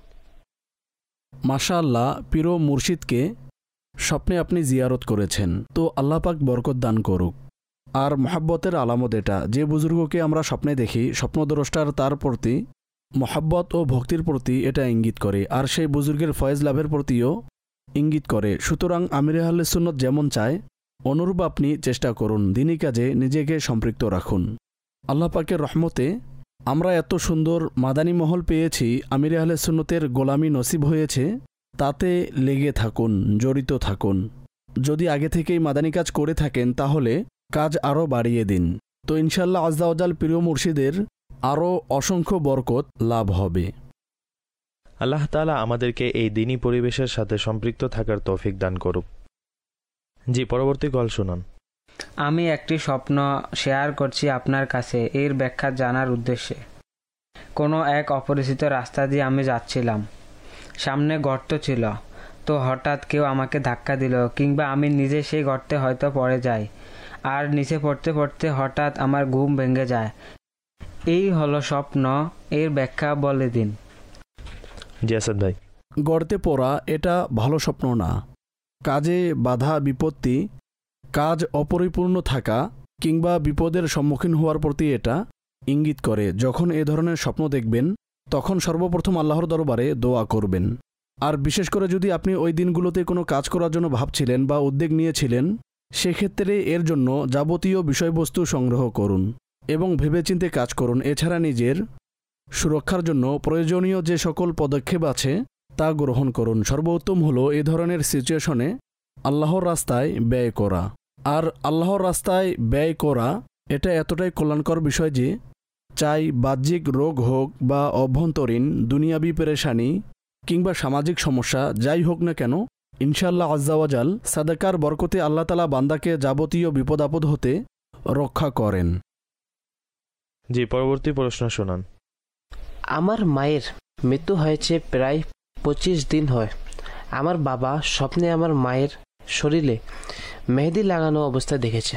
S3: মাশাআল্লাহ, পীর ও মুর্শিদকে স্বপ্নে আপনি জিয়ারত করেছেন, তো আল্লাহ পাক বরকত দান করুক। আর মহাব্বতের আলামত এটা, যে বুজুর্গকে আমরা স্বপ্নে দেখি, স্বপ্নদ্রষ্টার তার প্রতি মহাব্বত ও ভক্তির প্রতি এটা ইঙ্গিত করে, আর সেই বুজুর্গের ফয়েজ লাভের প্রতিও ইঙ্গিত করে। সুতরাং আমির আহলে সুন্নাত যেমন চায় অনুরূপ আপনি চেষ্টা করুন, দিনী কাজে নিজেকে সম্পৃক্ত রাখুন। আল্লাহ পাকের রহমতে আমরা এত সুন্দর মাদানী মহল পেয়েছি, আমির আহলে সুন্নতের গোলামি নসিব হয়েছে, তাতে লেগে থাকুন, জড়িত থাকুন। যদি আগে থেকেই মাদানী কাজ করে থাকেন তাহলে কাজ আরও বাড়িয়ে দিন, তো ইনশাল্লাহ আজ্জা ওয়াজাল প্রিয় মুর্শিদের আরও অসংখ্য বরকত লাভ হবে।
S2: আল্লাহ তাআলা আমাদেরকে এই দিনী পরিবেশের সাথে সম্পৃক্ত থাকার তৌফিক দান করুক। জি, পরবর্তী কল শুনান।
S8: আমি একটি স্বপ্ন শেয়ার করছি আপনার কাছে এর ব্যাখ্যা জানার উদ্দেশ্যে। কোনো এক অপরিচিত রাস্তা দিয়ে আমি যাচ্ছিলাম, সামনে গর্ত ছিল, তো হঠাৎ কেউ আমাকে ধাক্কা দিল, কিংবা আমি নিজে সেই গর্তে হয়তো পড়ে যাই, আর নিচে পড়তে পড়তে হঠাৎ আমার ঘুম ভেঙে যায়। এই হলো স্বপ্ন, এর ব্যাখ্যা বলে দিন।
S2: জি আসাদ ভাই,
S3: গর্তে পড়া এটা ভালো স্বপ্ন না। কাজে বাধা বিপত্তি, কাজ অপরিপূর্ণ থাকা কিংবা বিপদের সম্মুখীন হওয়ার প্রতি এটা ইঙ্গিত করে। যখন এ ধরনের স্বপ্ন দেখবেন তখন সর্বপ্রথম আল্লাহর দরবারে দোয়া করবেন। আর বিশেষ করে যদি আপনি ওই দিনগুলোতে কোনো কাজ করার জন্য ভাবছিলেন বা উদ্যোগ নিয়েছিলেন, সেক্ষেত্রে এর জন্য যাবতীয় বিষয়বস্তু সংগ্রহ করুন এবং ভেবেচিন্তে কাজ করুন। এছাড়া নিজের সুরক্ষার জন্য প্রয়োজনীয় যে সকল পদক্ষেপ আছে তা গ্রহণ করুন। সর্বোত্তম হলো এ ধরনের সিচুয়েশনে আল্লাহর রাস্তায় ব্যয় করা। আর আল্লাহর রাস্তায় ব্যয় করা এটা এতটাই কল্যাণকর বিষয় যে চাই বাহ্যিক রোগ হোক বা অভ্যন্তরীণ দুনিয়াবি পেরেশানি কিংবা সামাজিক সমস্যা যাই হোক না কেন, ইনশাআল্লাহ আজ্জা ওয়াজাল সাদাকার বরকতে আল্লাহ তাআলা বান্দাকে যাবতীয় বিপদ আপদ হতে রক্ষা করেন।
S2: জি, পরবর্তী প্রশ্ন শুনান।
S9: আমার মায়ের মৃত্যু হয়েছে প্রায় 25 দিন হয়। আমার বাবা স্বপ্নে আমার মায়ের শরীরে মেহেদি লাগানো অবস্থায় দেখেছে।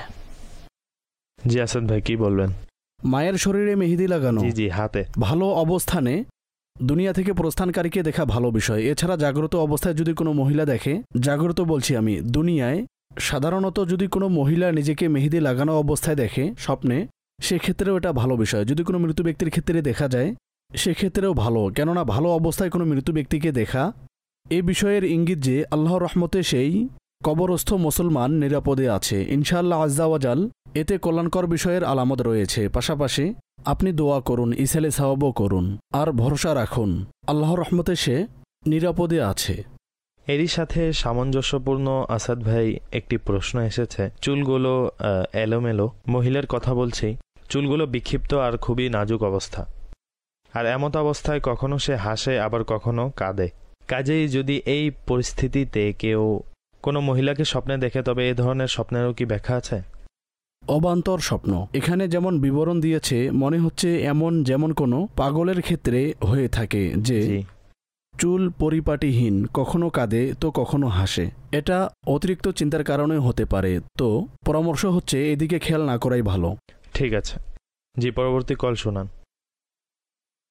S2: জি আসাদ ভাই, কি বলবেন?
S3: মায়ের শরীরে মেহেদি লাগানো,
S2: জি জি, হাতে।
S3: ভালো অবস্থানে দুনিয়া থেকে প্রস্থানকারীকে দেখা ভালো বিষয়। এছাড়া জাগ্রত অবস্থায় যদি কোনো মহিলা দেখে, জাগ্রত বলছি আমি, দুনিয়ায় সাধারণত যদি কোনো মহিলা নিজেকে মেহেদি লাগানো অবস্থায় দেখে স্বপ্নে, সেক্ষেত্রেও এটা ভালো বিষয়। যদি কোনো মৃত ব্যক্তির ক্ষেত্রে দেখা যায় সেক্ষেত্রেও ভালো, কেননা ভালো অবস্থায় কোনো মৃত ব্যক্তিকে দেখা এ বিষয়ের ইঙ্গিত যে আল্লাহর রহমতে সেই কবরস্থ মুসলমান নিরাপদে আছে। ইনশাআল্লাহ আজ্জা ওয়াজাল এতে কল্যাণকর বিষয়ের আলামত রয়েছে। পাশাপাশি আপনি দোয়া করুন, ইসালে সাওয়াবও করুন, আর ভরসা রাখুন আল্লাহর রহমতে সে নিরাপদে আছে।
S2: এরই সাথে সামঞ্জস্যপূর্ণ আসাদ ভাই একটি প্রশ্ন এসেছে। চুলগুলো এলোমেলো, মহিলার কথা বলছি, চুলগুলো বিক্ষিপ্ত আর খুবই নাজুক অবস্থা, আর এমত অবস্থায় কখনো সে হাসে আবার কখনো কাঁদে। কাজেই যদি এই পরিস্থিতিতে কেউ কোনো মহিলাকে স্বপ্নে দেখে, তবে এই ধরনের স্বপ্নেরও কি ব্যাখ্যা আছে?
S3: অবান্তর স্বপ্ন এখানে যেমন বিবরণ দিয়েছে, মনে হচ্ছে এমন যেমন কোনো পাগলের ক্ষেত্রে হয়ে থাকে যে চুল পরিপাটিহীন, কখনো কাঁদে তো কখনো হাসে। এটা অতিরিক্ত চিন্তার কারণে হতে পারে, তো পরামর্শ হচ্ছে এদিকে খেয়াল না করাই ভালো।
S2: ঠিক আছে। জি, পরবর্তী কল শোনান।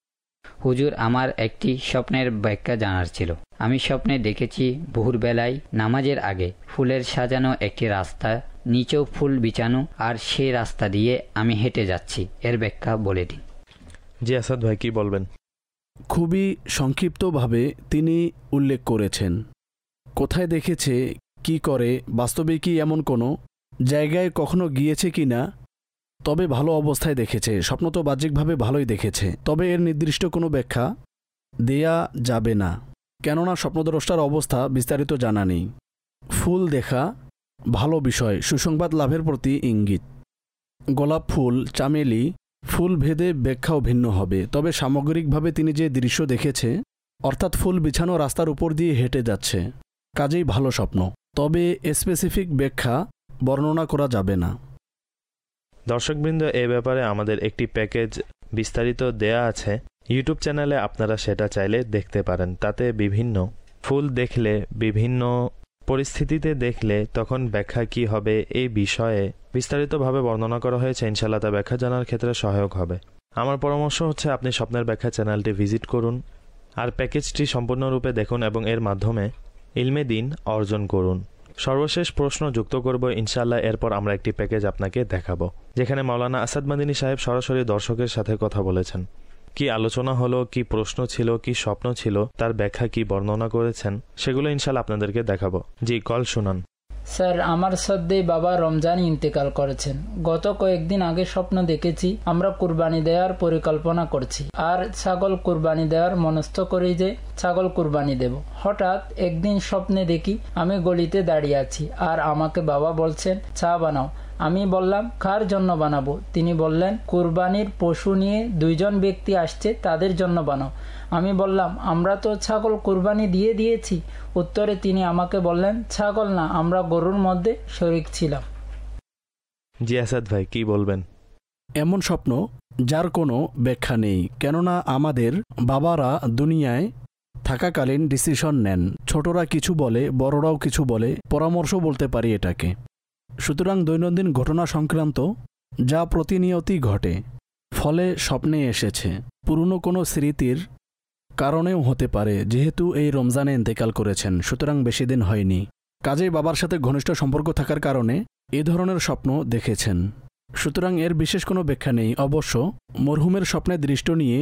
S6: হুজুর, আমার একটি স্বপ্নের ব্যাখ্যা জানার ছিল। আমি স্বপ্নে দেখেছি ভোরবেলায় নামাজের আগে ফুলের সাজানো একটি রাস্তা, নিচেও ফুল বিছানো, আর সেই রাস্তা দিয়ে আমি হেঁটে যাচ্ছি। এর ব্যাখ্যা বলে দিন।
S2: জি আসাদ ভাই, কি বলবেন?
S3: খুবই সংক্ষিপ্তভাবে তিনি উল্লেখ করেছেন। কোথায় দেখেছে, কি করে, বাস্তবে কি এমন কোনো জায়গায় কখনো গিয়েছে কি না, তবে ভালো অবস্থায় দেখেছে। স্বপ্ন তো বাহ্যিকভাবে ভালোই দেখেছে, তবে এর নির্দিষ্ট কোনো ব্যাখ্যা দেয়া যাবে না, কেননা স্বপ্নদ্রষ্টার অবস্থা বিস্তারিত জানা নেই। ফুল দেখা ভালো বিষয়, সুসংবাদ লাভের প্রতি ইঙ্গিত। গোলাপ ফুল, চামেলি ফুল ভেদে ব্যাখ্যাও ভিন্ন হবে, তবে সামগ্রিকভাবে তিনি যে দৃশ্য দেখেছে, অর্থাৎ ফুল বিছানো রাস্তার উপর দিয়ে হেঁটে যাচ্ছে, কাজেই ভালো স্বপ্ন, তবে স্পেসিফিক ব্যাখ্যা বর্ণনা করা যাবে না।
S2: দর্শকবৃন্দ, এ ব্যাপারে আমাদের একটি প্যাকেজ বিস্তারিত দেয়া আছে ইউটিউব চ্যানেলে, আপনারা সেটা চাইলে দেখতে পারেন। তাতে বিভিন্ন ফুল দেখলে, বিভিন্ন পরিস্থিতিতে দেখলে তখন ব্যাখ্যা কি হবে এই বিষয়ে বিস্তারিতভাবে বর্ণনা করা হয়েছে। ইনশাআল্লাহ তা ব্যাখ্যা জানার ক্ষেত্রে সহায়ক হবে। আমার পরামর্শ হচ্ছে আপনি স্বপ্নের ব্যাখ্যা চ্যানেলটি ভিজিট করুন আর প্যাকেজটি সম্পূর্ণরূপে দেখুন এবং এর মাধ্যমে ইলমে দ্বীন অর্জন করুন। সর্বশেষ প্রশ্ন যুক্ত করব ইনশাআল্লাহ, এরপর আমরা একটি প্যাকেজ আপনাকে দেখাবো যেখানে মাওলানা আসাদ মাদিনী সাহেব সরাসরি দর্শকের সাথে কথা বলেছেন। কি আলোচনা হলো, কি প্রশ্ন ছিল, কি স্বপ্ন ছিল, তার ব্যাখ্যা কি বর্ণনা করেছেন, সেগুলো ইনশাআল্লাহ আপনাদেরকে দেখাবো। জি, কল শুনান।
S10: স্যার, আমার শ্রদ্ধেয় বাবা রমজান ইন্তেকাল করেছেন। গত কয়েকদিন আগে স্বপ্ন দেখেছি আমরা কুরবানি দেওয়ার পরিকল্পনা করছি আর ছাগল কুরবানি দেওয়ার মনস্থ করি যে ছাগল কুরবানি দেব। হঠাৎ একদিন স্বপ্নে দেখি আমি গলিতে দাঁড়িয়ে আছি আর আমাকে বাবা বলছেন চা বানাও। আমি বললাম কার জন্য বানাবো? তিনি বললেন কুরবানির পশু নিয়ে 2 জন ব্যক্তি আসছে, তাদের জন্য বানাও। আমি বললাম আমরা তো ছাগল কুরবানি দিয়ে দিয়েছি। উত্তরে তিনি আমাকে বললেন ছাগল না, আমরা গরুর মধ্যে শরীক ছিলাম।
S2: জি আসাদ ভাই, কি বলবেন?
S3: এমন স্বপ্ন যার কোনো ব্যাখ্যা নেই, কেননা আমাদের বাবারা দুনিয়ায় থাকাকালীন ডিসিশন নেন। ছোটরা কিছু বলে, বড়রাও কিছু বলে, পরামর্শ বলতে পারি এটাকে। সুতরাং দৈনন্দিন ঘটনা সংক্রান্ত যা প্রতিনিয়তই ঘটে, ফলে স্বপ্নে এসেছে। পুরনো কোনো স্মৃতির কারণেও হতে পারে, যেহেতু এই রমজানে ইন্তেকাল করেছেন, সুতরাং বেশি দিন হয়নি। কাজেই বাবার সাথে ঘনিষ্ঠ সম্পর্ক থাকার কারণে এ ধরনের স্বপ্ন দেখেছেন। সুতরাং এর বিশেষ কোনো ব্যাখ্যা নেই। অবশ্য মরহুমের স্বপ্নে দৃষ্ট নিয়ে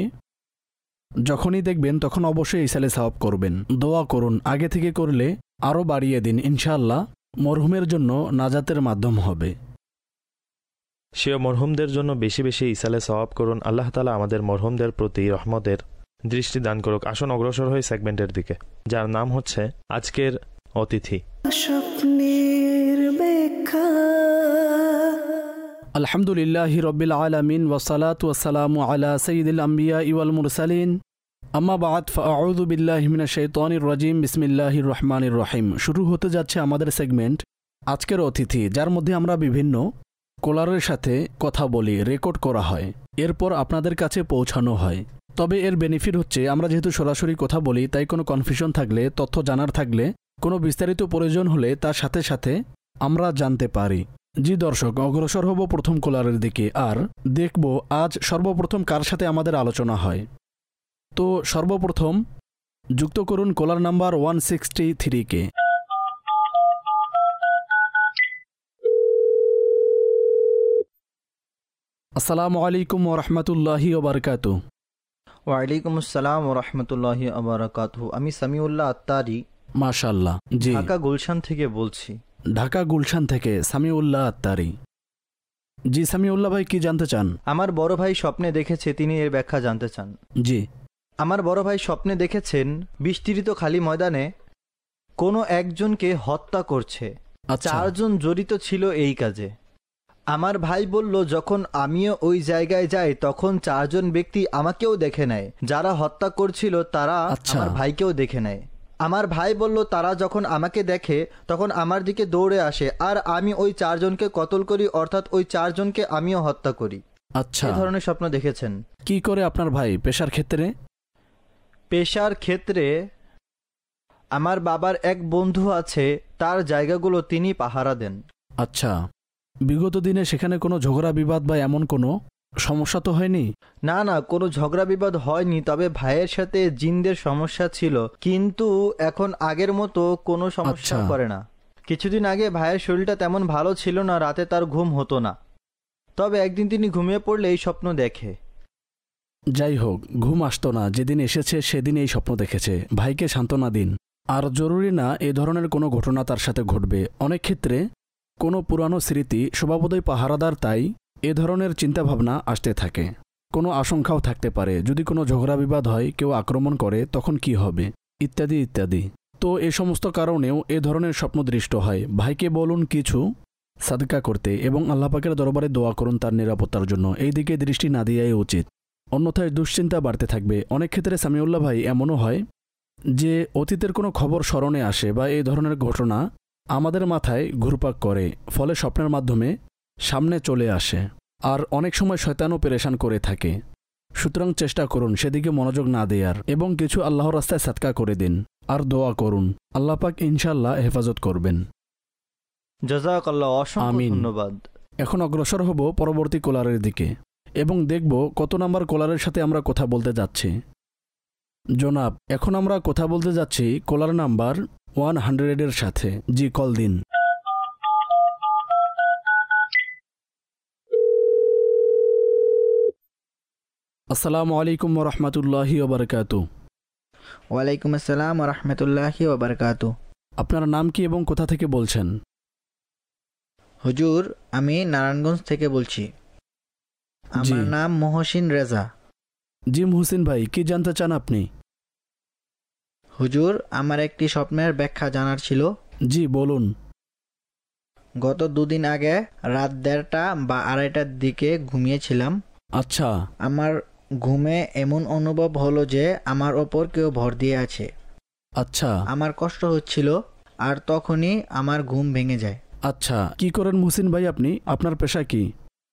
S3: যখনই দেখবেন তখন অবশ্যই ইসালে সাওয়াব করবেন, দোয়া করুন। আগে থেকে করলে আরও বাড়িয়ে দিন, ইনশাআল্লাহ মরহুমের জন্য নাজাতের মাধ্যম হবে।
S2: সেও মরহুমদের জন্য বেশি বেশি ইসালে সওয়াব করুন। আল্লাহ তাআলা আমাদের মরহুমদের প্রতি রহমতের দৃষ্টি দান করুক। আসুন অগ্রসর হয়ে সেগমেন্টের দিকে, যার নাম হচ্ছে আজকের অতিথি।
S1: স্বপ্নের ব্যাখ্যা।
S3: আলহামদুলিল্লাহি রব্বিল আলামিন ওয়াসসালাতু ওয়াসসালামু আলা সাইয়্যিদিল আমবিয়া ওয়াল মুরসালিন, আম্মা বা'দ, ফাআউযু বিল্লাহি মিনাশ শাইতানির রাজিম, বিসমিল্লাহির রহমানির রহিম। শুরু হতে যাচ্ছে আমাদের সেগমেন্ট আজকের অতিথি, যার মধ্যে আমরা বিভিন্ন কলারের সাথে কথা বলি, রেকর্ড করা হয়, এরপর আপনাদের কাছে পৌঁছানো হয়। তবে এর বেনিফিট হচ্ছে আমরা যেহেতু সরাসরি কথা বলি, তাই কোনো কনফিউশন থাকলে, তথ্য জানার থাকলে, কোনো বিস্তারিত প্রয়োজন হলে তার সাথে সাথে আমরা জানতে পারি। জি দর্শক, অগ্রসর হব প্রথম কলারের দিকে আর দেখব আজ সর্বপ্রথম কার সাথে আমাদের আলোচনা হয়। তো সর্বপ্রথম যুক্ত করুন কলার নাম্বার 163-কে। আসসালামু আলাইকুম ওয়া রাহমাতুল্লাহি ওয়া বারাকাতুহু।
S4: ওয়ালাইকুম আসসালাম ওয়া রাহমাতুল্লাহি ওয়া বারাকাতুহু। আমি সামিউল্লাহ আত্তারি,
S3: মাশাআল্লাহ। জি,
S4: ঢাকা গুলশান থেকে বলছি।
S3: ঢাকা গুলশান থেকে সামিউল্লাহ আত্তারি। জি সামিউল্লাহ ভাই, কি জানতে চান?
S4: আমার বড় ভাই স্বপ্নে দেখেছে, তিনি এর ব্যাখ্যা জানতে চান।
S3: জি,
S4: আমার বড় ভাই স্বপ্নে দেখেছেন বিস্তৃত খালি ময়দানে কোনো একজনকে হত্যা করছে। 4 জন জড়িত ছিল এই কাজে। আমার ভাই বলল যখন আমিও ওই জায়গায় যাই তখন 4 জন ব্যক্তি আমাকেও দেখে নেয়, যারা হত্যা করছিল তারা আমার ভাইকেও দেখে নেয়। আমার ভাই বলল তারা যখন আমাকে দেখে তখন আমার দিকে দৌড়ে আসে আর আমি ওই 4 জনকে কতল করি, অর্থাৎ ওই 4 জনকে আমিও হত্যা করি।
S3: আচ্ছা,
S4: এই ধরনের স্বপ্ন দেখেছেন।
S3: কি করে আপনার ভাই পেশার ক্ষেত্রে?
S4: পেশার ক্ষেত্রে আমার বাবার এক বন্ধু আছে, তার জায়গাগুলো তিনি পাহারা দেন।
S3: আচ্ছা, বিগত দিনে সেখানে কোনো ঝগড়া বিবাদ বা এমন কোনো সমস্যা তো হয়নি?
S4: না না, কোনো ঝগড়া বিবাদ হয়নি, তবে ভাইয়ের সাথে জিনদের সমস্যা ছিল, কিন্তু এখন আগের মতো কোনো সমস্যা
S3: আচ্ছা।
S4: করে না। কিছুদিন আগে ভাইয়ের শরীরটা তেমন ভালো ছিল না, রাতে তার ঘুম হতো না, তবে একদিন তিনি ঘুমিয়ে পড়লে এই স্বপ্ন দেখে।
S3: যাই হোক, ঘুম আসতো না, যেদিন এসেছে সেদিন এই স্বপ্ন দেখেছে। ভাইকে সান্ত্বনা দিন। আর জরুরি না এ ধরনের কোনো ঘটনা তার সাথে ঘটবে। অনেক ক্ষেত্রে কোনো পুরানো স্মৃতি স্বভাবতই পাহারাদার, তাই এ ধরনের চিন্তাভাবনা আসতে থাকে। কোনো আশঙ্কাও থাকতে পারে, যদি কোনো ঝগড়া বিবাদ হয়, কেউ আক্রমণ করে, তখন কি হবে, ইত্যাদি ইত্যাদি। তো এ সমস্ত কারণেও এ ধরনের স্বপ্ন দৃষ্ট হয়। ভাইকে বলুন কিছু সাদকা করতে এবং আল্লাহ পাকের দরবারে দোয়া করুন তার নিরাপত্তার জন্য। এই দিকে দৃষ্টি না দেওয়াই উচিত, অন্যথায় দুশ্চিন্তা বাড়তে থাকবে। অনেক ক্ষেত্রে সামিউল্লাহ ভাই এমনও হয় যে অতীতের কোনো খবর স্মরণে আসে বা এই ধরনের ঘটনা আমাদের মাথায় ঘুরপাক করে, ফলে স্বপ্নের মাধ্যমে সামনে চলে আসে। আর অনেক সময় শয়তানও পেরেশান করে থাকে। সুতরাং চেষ্টা করুন সেদিকে মনোযোগ না দেওয়ার এবং কিছু আল্লাহর রাস্তায় সাদকা করে দিন আর দোয়া করুন। আল্লাহ পাক ইনশাআল্লাহ হেফাজত করবেন।
S4: জাযাকাল্লাহ, অসংখ্য ধন্যবাদ।
S3: এখন অগ্রসর হব পরবর্তী কলারের দিকে এবং দেখব কত নাম্বার কলারের সাথে আমরা কথা বলতে যাচ্ছি। জনাব, এখন আমরা কথা বলতে যাচ্ছি কলার নাম্বার 100-এর সাথে। জি, কল দিন। আসসালামু আলাইকুম ওয়া রাহমাতুল্লাহি ওয়া বারাকাতুহু।
S7: ওয়ালাইকুম আসসালাম ওয়া রাহমাতুল্লাহি ওয়া বারাকাতুহু।
S3: আপনার নাম কি এবং কোথা থেকে বলছেন?
S7: হুজুর, আমি নারায়ণগঞ্জ থেকে বলছি। আমার নাম মহসিন রেজা।
S3: জি মুহসিন ভাই, কি জানতে চান আপনি?
S7: হুজুর, আমার একটি স্বপ্নের ব্যাখ্যা জানার ছিল।
S3: জি বলুন।
S7: গত দুদিন আগে রাত 1:30 বা 2:30টার দিকে ঘুমিয়েছিলাম।
S3: আচ্ছা।
S7: আমার ঘুমে এমন অনুভব হলো যে আমার ওপর কেউ ভর দিয়ে আছে।
S3: আচ্ছা।
S7: আমার কষ্ট হচ্ছিল আর তখনই আমার ঘুম ভেঙে যায়।
S3: আচ্ছা, কি করেন মুহসিন ভাই আপনি? আপনার পেশা কি?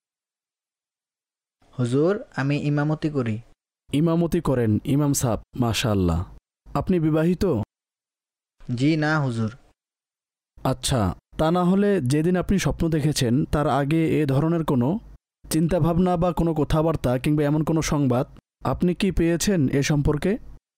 S7: হুজুর, আমি ইমামতি করি।
S3: ইমামতি করেন? ইমাম সাহেব, মাশাআল্লাহ। আপনি বিবাহিত?
S7: জি না হুজুর।
S3: আচ্ছা, তা না হলে যেদিন আপনি স্বপ্ন দেখেছেন তার আগে এ ধরনের কোনো চিন্তাভাবনা বা কোনো কথাবার্তা কিংবা এমন কোনো সংবাদ আপনি কি পেয়েছেন এ সম্পর্কে?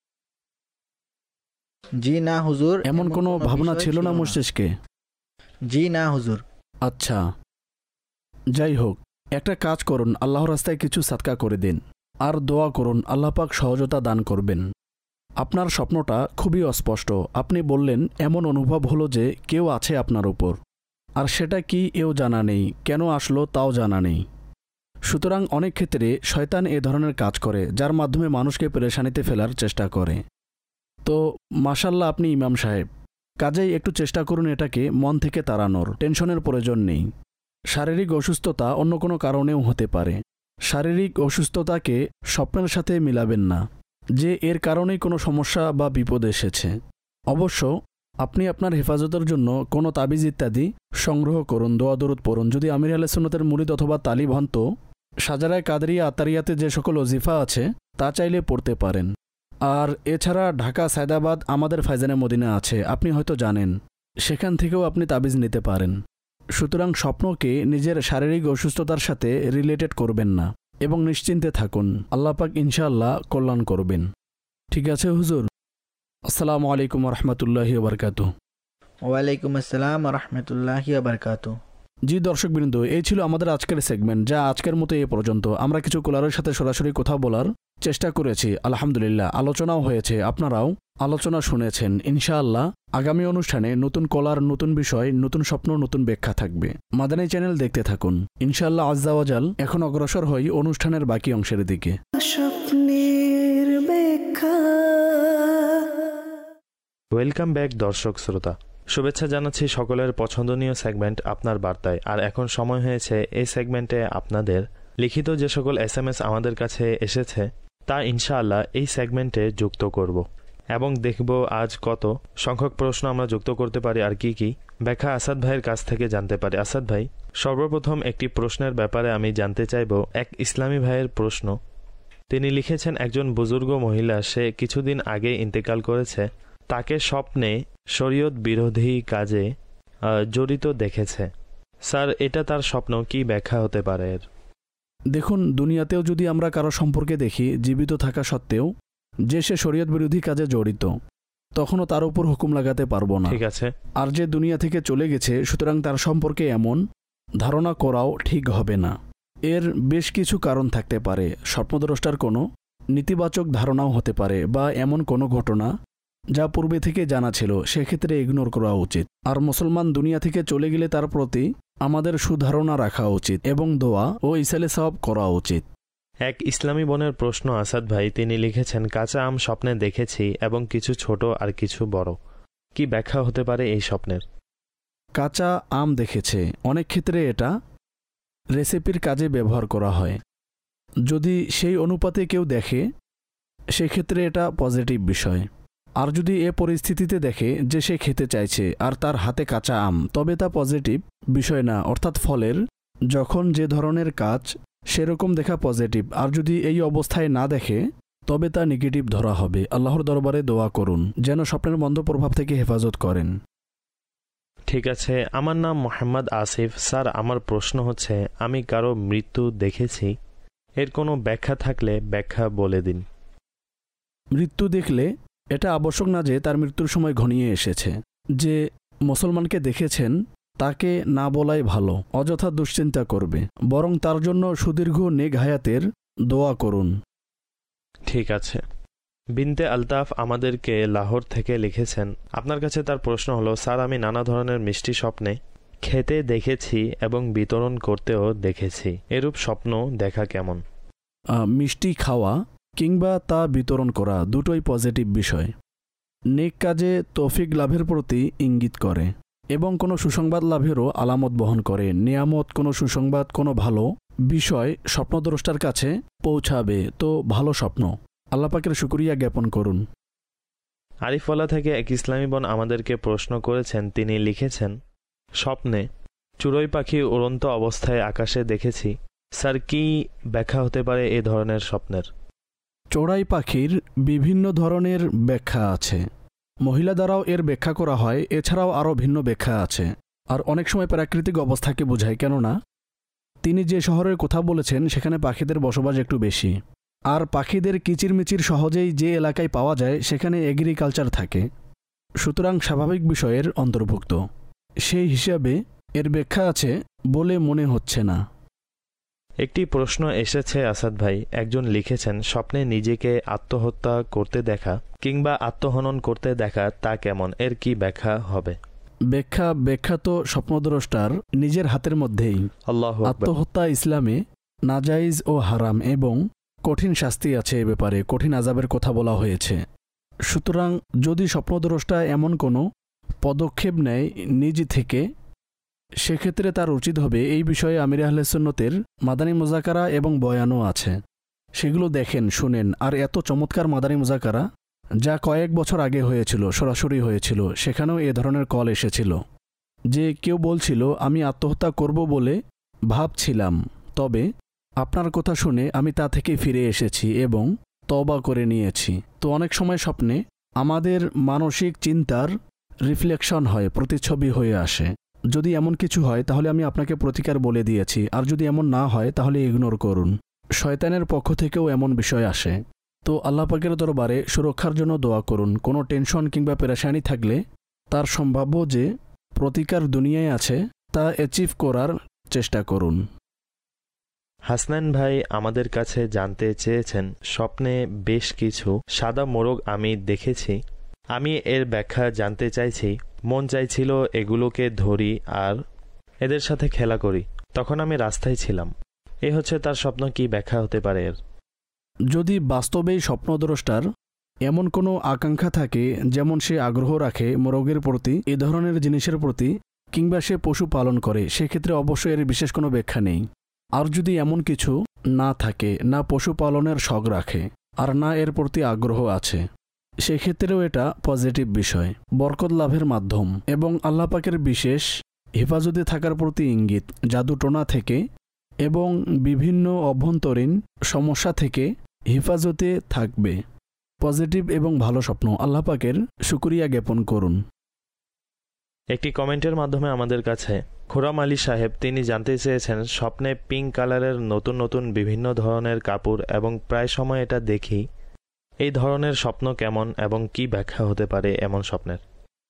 S7: জি না হুজুর।
S3: এমন কোনো ভাবনা ছিল না মস্তিষ্কে?
S7: জি না হুজুর।
S3: আচ্ছা, যাই হোক, একটা কাজ করুন, আল্লাহর রাস্তায় কিছু সাদকা করে দিন আর দোয়া করুন আল্লাহ পাক সহজতা দান করবেন। আপনার স্বপ্নটা খুবই অস্পষ্ট। আপনি বললেন এমন অনুভব হলো যে কেউ আছে আপনার উপর, আর সেটা কি এও জানা নেই, কেন আসলো তাও জানা নেই। সুতরাং অনেক ক্ষেত্রে শয়তান এ ধরনের কাজ করে, যার মাধ্যমে মানুষকে পেরেশানিতে ফেলার চেষ্টা করে। তো মাশাআল্লাহ, আপনি ইমাম সাহেব, কাজেই একটু চেষ্টা করুন এটাকে মন থেকে তাড়ানোর। টেনশনের প্রয়োজন নেই। শারীরিক অসুস্থতা অন্য কোনো কারণেও হতে পারে। শারীরিক অসুস্থতাকে স্বপ্নের সাথে মিলাবেন না যে এর কারণেই কোনো সমস্যা বা বিপদ এসেছে। অবশ্য আপনি আপনার হেফাজতের জন্য কোনো তাবিজ ইত্যাদি সংগ্রহ করুন, দোয়া দরুদ পড়ুন। যদি আমির আহলে সুন্নাতের মুরিদ অথবা তালিব হন তো সাজারায় কাদরিয়া আতারিয়াতে যে সকল ওজিফা আছে তা চাইলে পড়তে পারেন। আর এছাড়া ঢাকা, সায়দাবাদ আমাদের ফাইজানে মদিনা আছে, আপনি হয়তো জানেন, সেখান থেকেও আপনি তাবিজ নিতে পারেন। সুতরাং স্বপ্নকে নিজের শারীরিক অসুস্থতার সাথে রিলেটেড করবেন না এবং নিশ্চিন্তে থাকুন। আল্লাহ পাক ইনশাআল্লাহ কল্যাণ করবেন। ঠিক আছে হুজুর। আসসালামু আলাইকুম ওয়া রাহমাতুল্লাহি ওয়া বারাকাতুহু।
S7: ওয়ালাইকুম আসসালাম ওয়া রাহমাতুল্লাহি ওয়া বারাকাতুহু।
S3: জি দর্শকবৃন্দ, এই ছিল আমাদের আজকের সেগমেন্ট, যা আজকের মতো এ পর্যন্ত। আমরা কিছু কলারের সাথে সরাসরি কথা বলার চেষ্টা করেছি, আলহামদুলিল্লাহ আলোচনাও হয়েছে, আপনারাও আলোচনা শুনেছেন। ইনশাআল্লাহ আগামী অনুষ্ঠানে নতুন কলার, নতুন বিষয়, নতুন স্বপ্ন, নতুন ব্যাখ্যা থাকবে। মাদানী চ্যানেল দেখতে থাকুন। ইনশাআল্লাহ আজ্জা ওয়াজাল এখন অগ্রসর হই অনুষ্ঠানের বাকি অংশের দিকে।
S1: স্বপ্নের ব্যাখ্যা।
S2: ওয়েলকাম ব্যাক দর্শক শ্রোতা, শুভেচ্ছা জানাচ্ছি সকলের পছন্দনীয় সেগমেন্ট আপনার বার্তায়। আর এখন সময় হয়েছে এই সেগমেন্টে আপনাদের লিখিত যে সকল SMS আমাদের কাছে এসেছে তা ইনশাআল্লাহ এই সেগমেন্টে যুক্ত করব এবং দেখব আজ কত সংখ্যক প্রশ্ন আমরা যুক্ত করতে পারি আর কি কি ব্যাখ্যা আসাদ ভাইয়ের কাছ থেকে জানতে পারি। আসাদ ভাই, সর্বপ্রথম একটি প্রশ্নের ব্যাপারে আমি জানতে চাইব। এক ইসলামী ভাইয়ের প্রশ্ন, তিনি লিখেছেন একজন বুজুর্গ মহিলা, সে কিছুদিন আগে ইন্তেকাল করেছে, তাকে স্বপ্নে শরীয়ত বিরোধী কাজে জড়িত দেখেছে। স্যার, এটা তার স্বপ্ন, কি ব্যাখ্যা হতে পারে এর?
S3: দেখুন, দুনিয়াতেও যদি আমরা কারো সম্পর্কে দেখি জীবিত থাকা সত্ত্বেও যে সে শরীয়ত বিরোধী কাজে জড়িত, তখনও তার উপর হুকুম লাগাতে পারবো না।
S2: ঠিক আছে।
S3: আর যে দুনিয়া থেকে চলে গেছে, সুতরাং তার সম্পর্কে এমন ধারণা করাও ঠিক হবে না। এর বেশ কিছু কারণ থাকতে পারে। স্বপ্নদ্রষ্টার কোনো নেতিবাচক ধারণাও হতে পারে, বা এমন কোনো ঘটনা যা পূর্বে থেকে জানা ছিল, সেক্ষেত্রে ইগনোর করা উচিত। আর মুসলমান দুনিয়া থেকে চলে গেলে তার প্রতি আমাদের সুধারণা রাখা উচিত এবং দোয়া ও ইসালে সওয়াব করা উচিত।
S2: এক ইসলামী বোনের প্রশ্ন আসাদ ভাই, তিনি লিখেছেন, কাঁচা আম স্বপ্নে দেখেছি এবং কিছু ছোট আর কিছু বড়। কি ব্যাখ্যা হতে পারে এই স্বপ্নের?
S3: কাঁচা আম দেখেছে, অনেক ক্ষেত্রে এটা রেসিপির কাজে ব্যবহার করা হয়। যদি সেই অনুপাতে কেউ দেখে, সেক্ষেত্রে এটা পজিটিভ বিষয়। আর যদি এ পরিস্থিতিতে দেখে যে সে খেতে চাইছে আর তার হাতে কাঁচা আম, তবে তা পজিটিভ বিষয় না, অর্থাৎ ফলের যখন যে ধরনের কাজ সেরকম দেখা পজিটিভ। আর যদি এই অবস্থায় না দেখে, তবে তা নেগেটিভ ধরা হবে। আল্লাহর দরবারে দোয়া করুন যেন স্বপ্নের মন্দ প্রভাব থেকে হেফাজত করেন।
S2: ঠিক আছে। আমার নাম মোহাম্মদ আসিফ। স্যার, আমার প্রশ্ন হচ্ছে, আমি কারো মৃত্যু দেখেছি, এর কোনো ব্যাখ্যা থাকলে ব্যাখ্যা বলে দিন।
S3: মৃত্যু দেখলে এটা আবশ্যক না যে তার মৃত্যুর সময় ঘনিয়ে এসেছে। যে মুসলমানকে দেখেছেন তাকে না বলাই ভালো, অযথা দুশ্চিন্তা করবে, বরং তার জন্য সুদীর্ঘ নেক হায়াতের দোয়া করুন।
S2: ঠিক আছে। বিনতে আলতাফ আমাদেরকে লাহোর থেকে লিখেছেন, আপনার কাছে তার প্রশ্ন হলো, স্যার, আমি নানা ধরনের মিষ্টি স্বপ্নে খেতে দেখেছি এবং বিতরণ করতেও দেখেছি। এরূপ স্বপ্ন দেখা কেমন?
S3: মিষ্টি খাওয়া কিংবা তা বিতরণ করা দুটোই পজিটিভ বিষয়। নেক কাজে তৌফিক লাভের প্রতি ইঙ্গিত করে এবং কোনো সুসংবাদ লাভেরও আলামত বহন করে। নিয়ামত, কোনো সুসংবাদ, কোনো ভালো বিষয় স্বপ্নদ্রষ্টার কাছে পৌঁছাবে, তো ভালো স্বপ্ন। আল্লাহ পাকের শুকরিয়া জ্ঞাপন করুন।
S2: আরিফওয়ালা থেকে এক ইসলামী বোন আমাদেরকে প্রশ্ন করেছেন, তিনি লিখেছেন, স্বপ্নে চড়ুই পাখি উড়ন্ত অবস্থায় আকাশে দেখেছি। স্যার, কি ব্যাখ্যা হতে পারে এ ধরনের স্বপ্নের?
S3: চড়াই পাখির বিভিন্ন ধরনের ব্যাখ্যা আছে। মহিলা দ্বারাও এর ব্যাখ্যা করা হয়, এছাড়াও আরও ভিন্ন ব্যাখ্যা আছে। আর অনেক সময় প্রাকৃতিক অবস্থাকে বোঝায়, কেননা তিনি যে শহরের কথা বলেছেন সেখানে পাখিদের বসবাস একটু বেশি। আর পাখিদের কিচিরমিচির সহজেই যে এলাকায় পাওয়া যায় সেখানে এগ্রিকালচার থাকে, সুতরাং স্বাভাবিক বিষয়ের অন্তর্ভুক্ত। সেই হিসাবে এর ব্যাখ্যা আছে বলে মনে হচ্ছে না।
S2: একটি প্রশ্ন এসেছে আসাদ ভাই, একজন লিখেছেন, স্বপ্নে নিজেকে আত্মহত্যা করতে দেখা কিংবা আত্মহনন করতে দেখা তা কেমন? এর কি ব্যাখ্যা হবে?
S3: ব্যাখ্যা তো স্বপ্নদ্রষ্টার নিজের হাতের মধ্যেই।
S2: আল্লাহু আকবার।
S3: আত্মহত্যা ইসলামে নাজাইজ ও হারাম এবং কঠিন শাস্তি আছে, এ ব্যাপারে কঠিন আযাবের কথা বলা হয়েছে। সুতরাং যদি স্বপ্নদ্রষ্টা এমন কোনো পদক্ষেপ নেয় নিজ থেকে, সেক্ষেত্রে তার উচিত হবে এই বিষয়ে আমির আহলে সুন্নতের মাদানী মুযাকারা এবং বয়ানও আছে, সেগুলো দেখেন, শুনেন। আর এত চমৎকার মাদানী মুযাকারা যা কয়েক বছর আগে হয়েছিল, সরাসরি হয়েছিল, সেখানেও এ ধরনের কল এসেছিল যে কেউ বলছিল, আমি আত্মহত্যা করব বলে ভাবছিলাম, তবে আপনার কথা শুনে আমি তা থেকে ফিরে এসেছি এবং তওবা করে নিয়েছি। তো অনেক সময় স্বপ্নে আমাদের মানসিক চিন্তার রিফ্লেকশন হয়, প্রতিচ্ছবি হয়ে আসে। যদি এমন কিছু হয় তাহলে আমি আপনাকে প্রতিকার বলে দিয়েছি, আর যদি এমন না হয় তাহলে ইগনোর করুন। শয়তানের পক্ষ থেকেও এমন বিষয় আসে। তো আল্লাহ পাকের দরবারে সুরক্ষার জন্য দোয়া করুন। কোনো টেনশন কিংবা পেরেশানি থাকলে তার সম্ভাব্য যে প্রতিকার দুনিয়ায় আছে তা অ্যাচিভ করার চেষ্টা করুন।
S2: হাসনান ভাই আমাদের কাছে জানতে চেয়েছেন, স্বপ্নে বেশ কিছু সাদা মোরগ আমি দেখেছি, আমি এর ব্যাখ্যা জানতে চাইছি। মন চাইছিল এগুলোকে ধরি আর এদের সাথে খেলা করি, তখন আমি রাস্তায় ছিলাম। এ হচ্ছে তার স্বপ্ন, কি ব্যাখ্যা হতে পারে এর?
S3: যদি বাস্তবেই স্বপ্নদ্রষ্টার এমন কোনো আকাঙ্ক্ষা থাকে, যেমন সে আগ্রহ রাখে মোরগের প্রতি, এ ধরনের জিনিসের প্রতি, কিংবা সে পশু পালন করে, সেক্ষেত্রে অবশ্যই এর বিশেষ কোনো ব্যাখ্যা নেই। আর যদি এমন কিছু না থাকে, না পশু পালনের শখ রাখে আর না এর প্রতি আগ্রহ আছে, সেক্ষেত্রেও এটা পজিটিভ বিষয়, বরকত লাভের মাধ্যম এবং আল্লাহ পাকের বিশেষ হেফাজতে থাকার প্রতি ইঙ্গিত, জাদুটোনা থেকে এবং বিভিন্ন অভ্যন্তরীণ সমস্যা থেকে হেফাজতে থাকবে। পজিটিভ এবং ভালো স্বপ্ন। আল্লাহ পাকের শুকরিয়া জ্ঞাপন করুন।
S2: একটি কমেন্টের মাধ্যমে আমাদের কাছে খুরম আলী সাহেব তিনি জানতে চেয়েছেন, স্বপ্নে পিঙ্ক কালারের নতুন নতুন বিভিন্ন ধরনের কাপড় এবং প্রায় সময় এটা দেখি, এই ধরনের স্বপ্ন কেমন এবং কি ব্যাখ্যা হতে পারে এমন স্বপ্নের?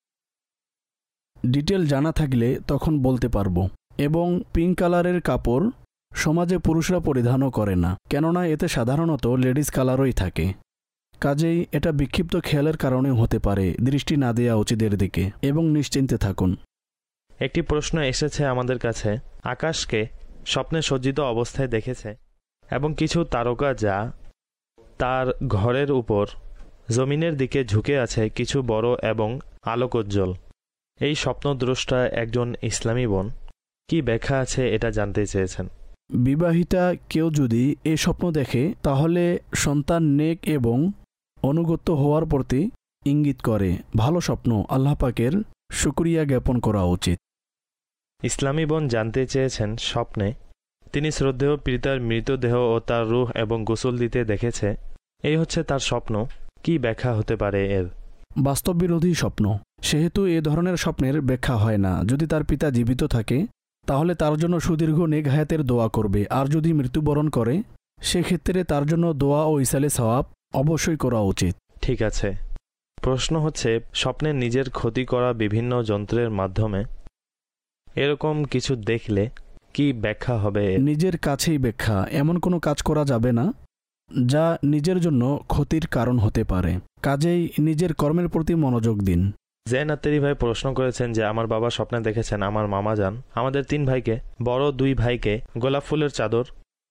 S3: ডিটেল জানা থাকলে তখন বলতে পারবো। এবং পিঙ্ক কালারের কাপড় সমাজে পুরুষরা পরিধানও করে না, কেননা এতে সাধারণত লেডিস কালারই থাকে। কাজেই এটা বিক্ষিপ্ত খেয়ালের কারণে হতে পারে, দৃষ্টি না দেওয়া উচিত এর দিকে, এবং নিশ্চিন্তে থাকুন।
S2: একটি প্রশ্ন এসেছে আমাদের কাছে, আকাশকে স্বপ্নে সজ্জিত অবস্থায় দেখেছে এবং কিছু তারকা যা তার ঘরের উপর জমিনের দিকে ঝুঁকে আছে কিছু বড় এবং আলোকোজ্জ্বল। এই স্বপ্নদ্রষ্টা একজন ইসলামী বোন, কি ব্যাখ্যা আছে এটা জানতে চেয়েছেন।
S3: বিবাহিতা কেউ যদি এ স্বপ্ন দেখে তাহলে সন্তান নেক এবং অনুগত হওয়ার প্রতি ইঙ্গিত করে। ভালো স্বপ্ন, আল্লাহ পাকের শুকরিয়া জ্ঞাপন করা উচিত।
S2: ইসলামী বোন জানতে চেয়েছেন, স্বপ্নে তিনি শ্রদ্ধেয় পিতার মৃতদেহ ও তার রূহ এবং গোসল দিতে দেখেছে, এই হচ্ছে তার স্বপ্ন, কি ব্যাখ্যা হতে পারে এর?
S3: বাস্তববিরোধী স্বপ্ন, সেহেতু এ ধরনের স্বপ্নের ব্যাখ্যা হয় না। যদি তার পিতা জীবিত থাকে তাহলে তার জন্য সুদীর্ঘ নেক হায়াতের দোয়া করবে, আর যদি মৃত্যুবরণ করে সেক্ষেত্রে তার জন্য দোয়া ও ইসালে সওয়াব অবশ্যই করা উচিত।
S2: ঠিক আছে। প্রশ্ন হচ্ছে, স্বপ্নে নিজের ক্ষতি করা বিভিন্ন যন্ত্রের মাধ্যমে এরকম কিছু দেখলে কি ব্যাখ্যা হবে?
S3: নিজের কাছেই ব্যাখ্যা, এমন কোনো কাজ করা যাবে না যা নিজের জন্য ক্ষতির কারণ হতে পারে। কাজেই নিজের কর্মের প্রতি মনোযোগ দিন।
S2: জেন আত্তেরি ভাই প্রশ্ন করেছেন যে, আমার বাবা স্বপ্নে দেখেছেন আমার মামা যান আমাদের 3 ভাইকে, বড় 2 ভাইকে গোলাপ ফুলের চাদর,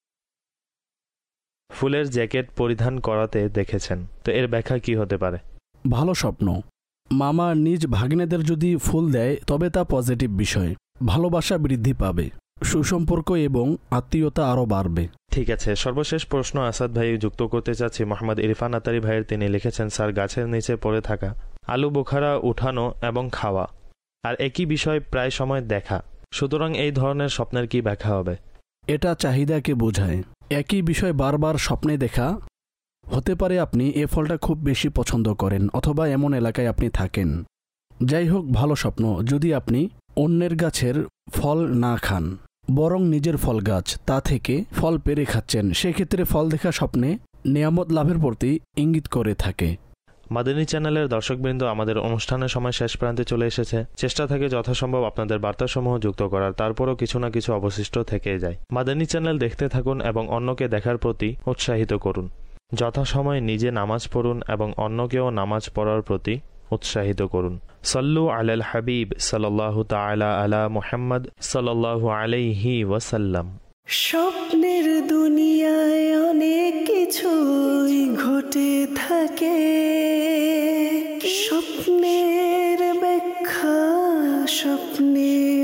S2: ফুলের জ্যাকেট পরিধান করাতে দেখেছেন, তো এর ব্যাখ্যা কি হতে পারে?
S3: ভালো স্বপ্ন, মামা নিজ ভাগ্নেদের যদি ফুল দেয় তবে তা পজিটিভ বিষয়, ভালোবাসা বৃদ্ধি পাবে, সুসম্পর্ক এবং আত্মীয়তা আরও বাড়বে।
S2: ঠিক আছে। সর্বশেষ প্রশ্ন আসাদ ভাই যুক্ত করতে চাচ্ছি মোহাম্মদ ইরফান আতারি ভাইয়ের। তিনি লিখেছেন, স্যার গাছের নিচে পড়ে থাকা আলু বোখারা উঠানো এবং খাওয়া আর একই বিষয় প্রায় সময় দেখা, সুতরাং এই ধরনের স্বপ্নের কি ব্যাখ্যা হবে?
S3: এটা চাহিদাকে বোঝায়। একই বিষয় বারবার স্বপ্নে দেখা হতে পারে আপনি এ ফলটা খুব বেশি পছন্দ করেন অথবা এমন এলাকায় আপনি থাকেন। যাই হোক, ভালো স্বপ্ন যদি আপনি অন্যের গাছের ফল না খান, বরং নিজের ফল গাছ তা থেকে ফল পেরে খাচ্ছেন, সেক্ষেত্রে ফল দেখা স্বপ্নে নিয়ামত লাভের প্রতি ইঙ্গিত করে থাকে।
S2: মাদানী চ্যানেলের দর্শকবৃন্দ, আমাদের অনুষ্ঠানের সময় শেষ প্রান্তে চলে এসেছে। চেষ্টা থাকে যথাসম্ভব আপনাদের বার্তাসমূহ যুক্ত করার, তারপরও কিছু না কিছু অবশিষ্ট থেকে যায়। মাদানী চ্যানেল দেখতে থাকুন এবং অন্যকে দেখার প্রতি উৎসাহিত করুন। যথাসময়ে নিজে নামাজ পড়ুন এবং অন্যকেও নামাজ পড়ার প্রতি উৎসাহিত করুন। সল্লু আলাল হাবিব সাল্লাল্লাহু তাআলা আলা মুহাম্মদ সাল্লাল্লাহু আলাইহি ওয়াসাল্লাম।
S1: স্বপ্নের দুনিয়ায় অনেক কিছুই ঘটে থাকে, স্বপ্নের ব্যাখ্যা স্বপ্নে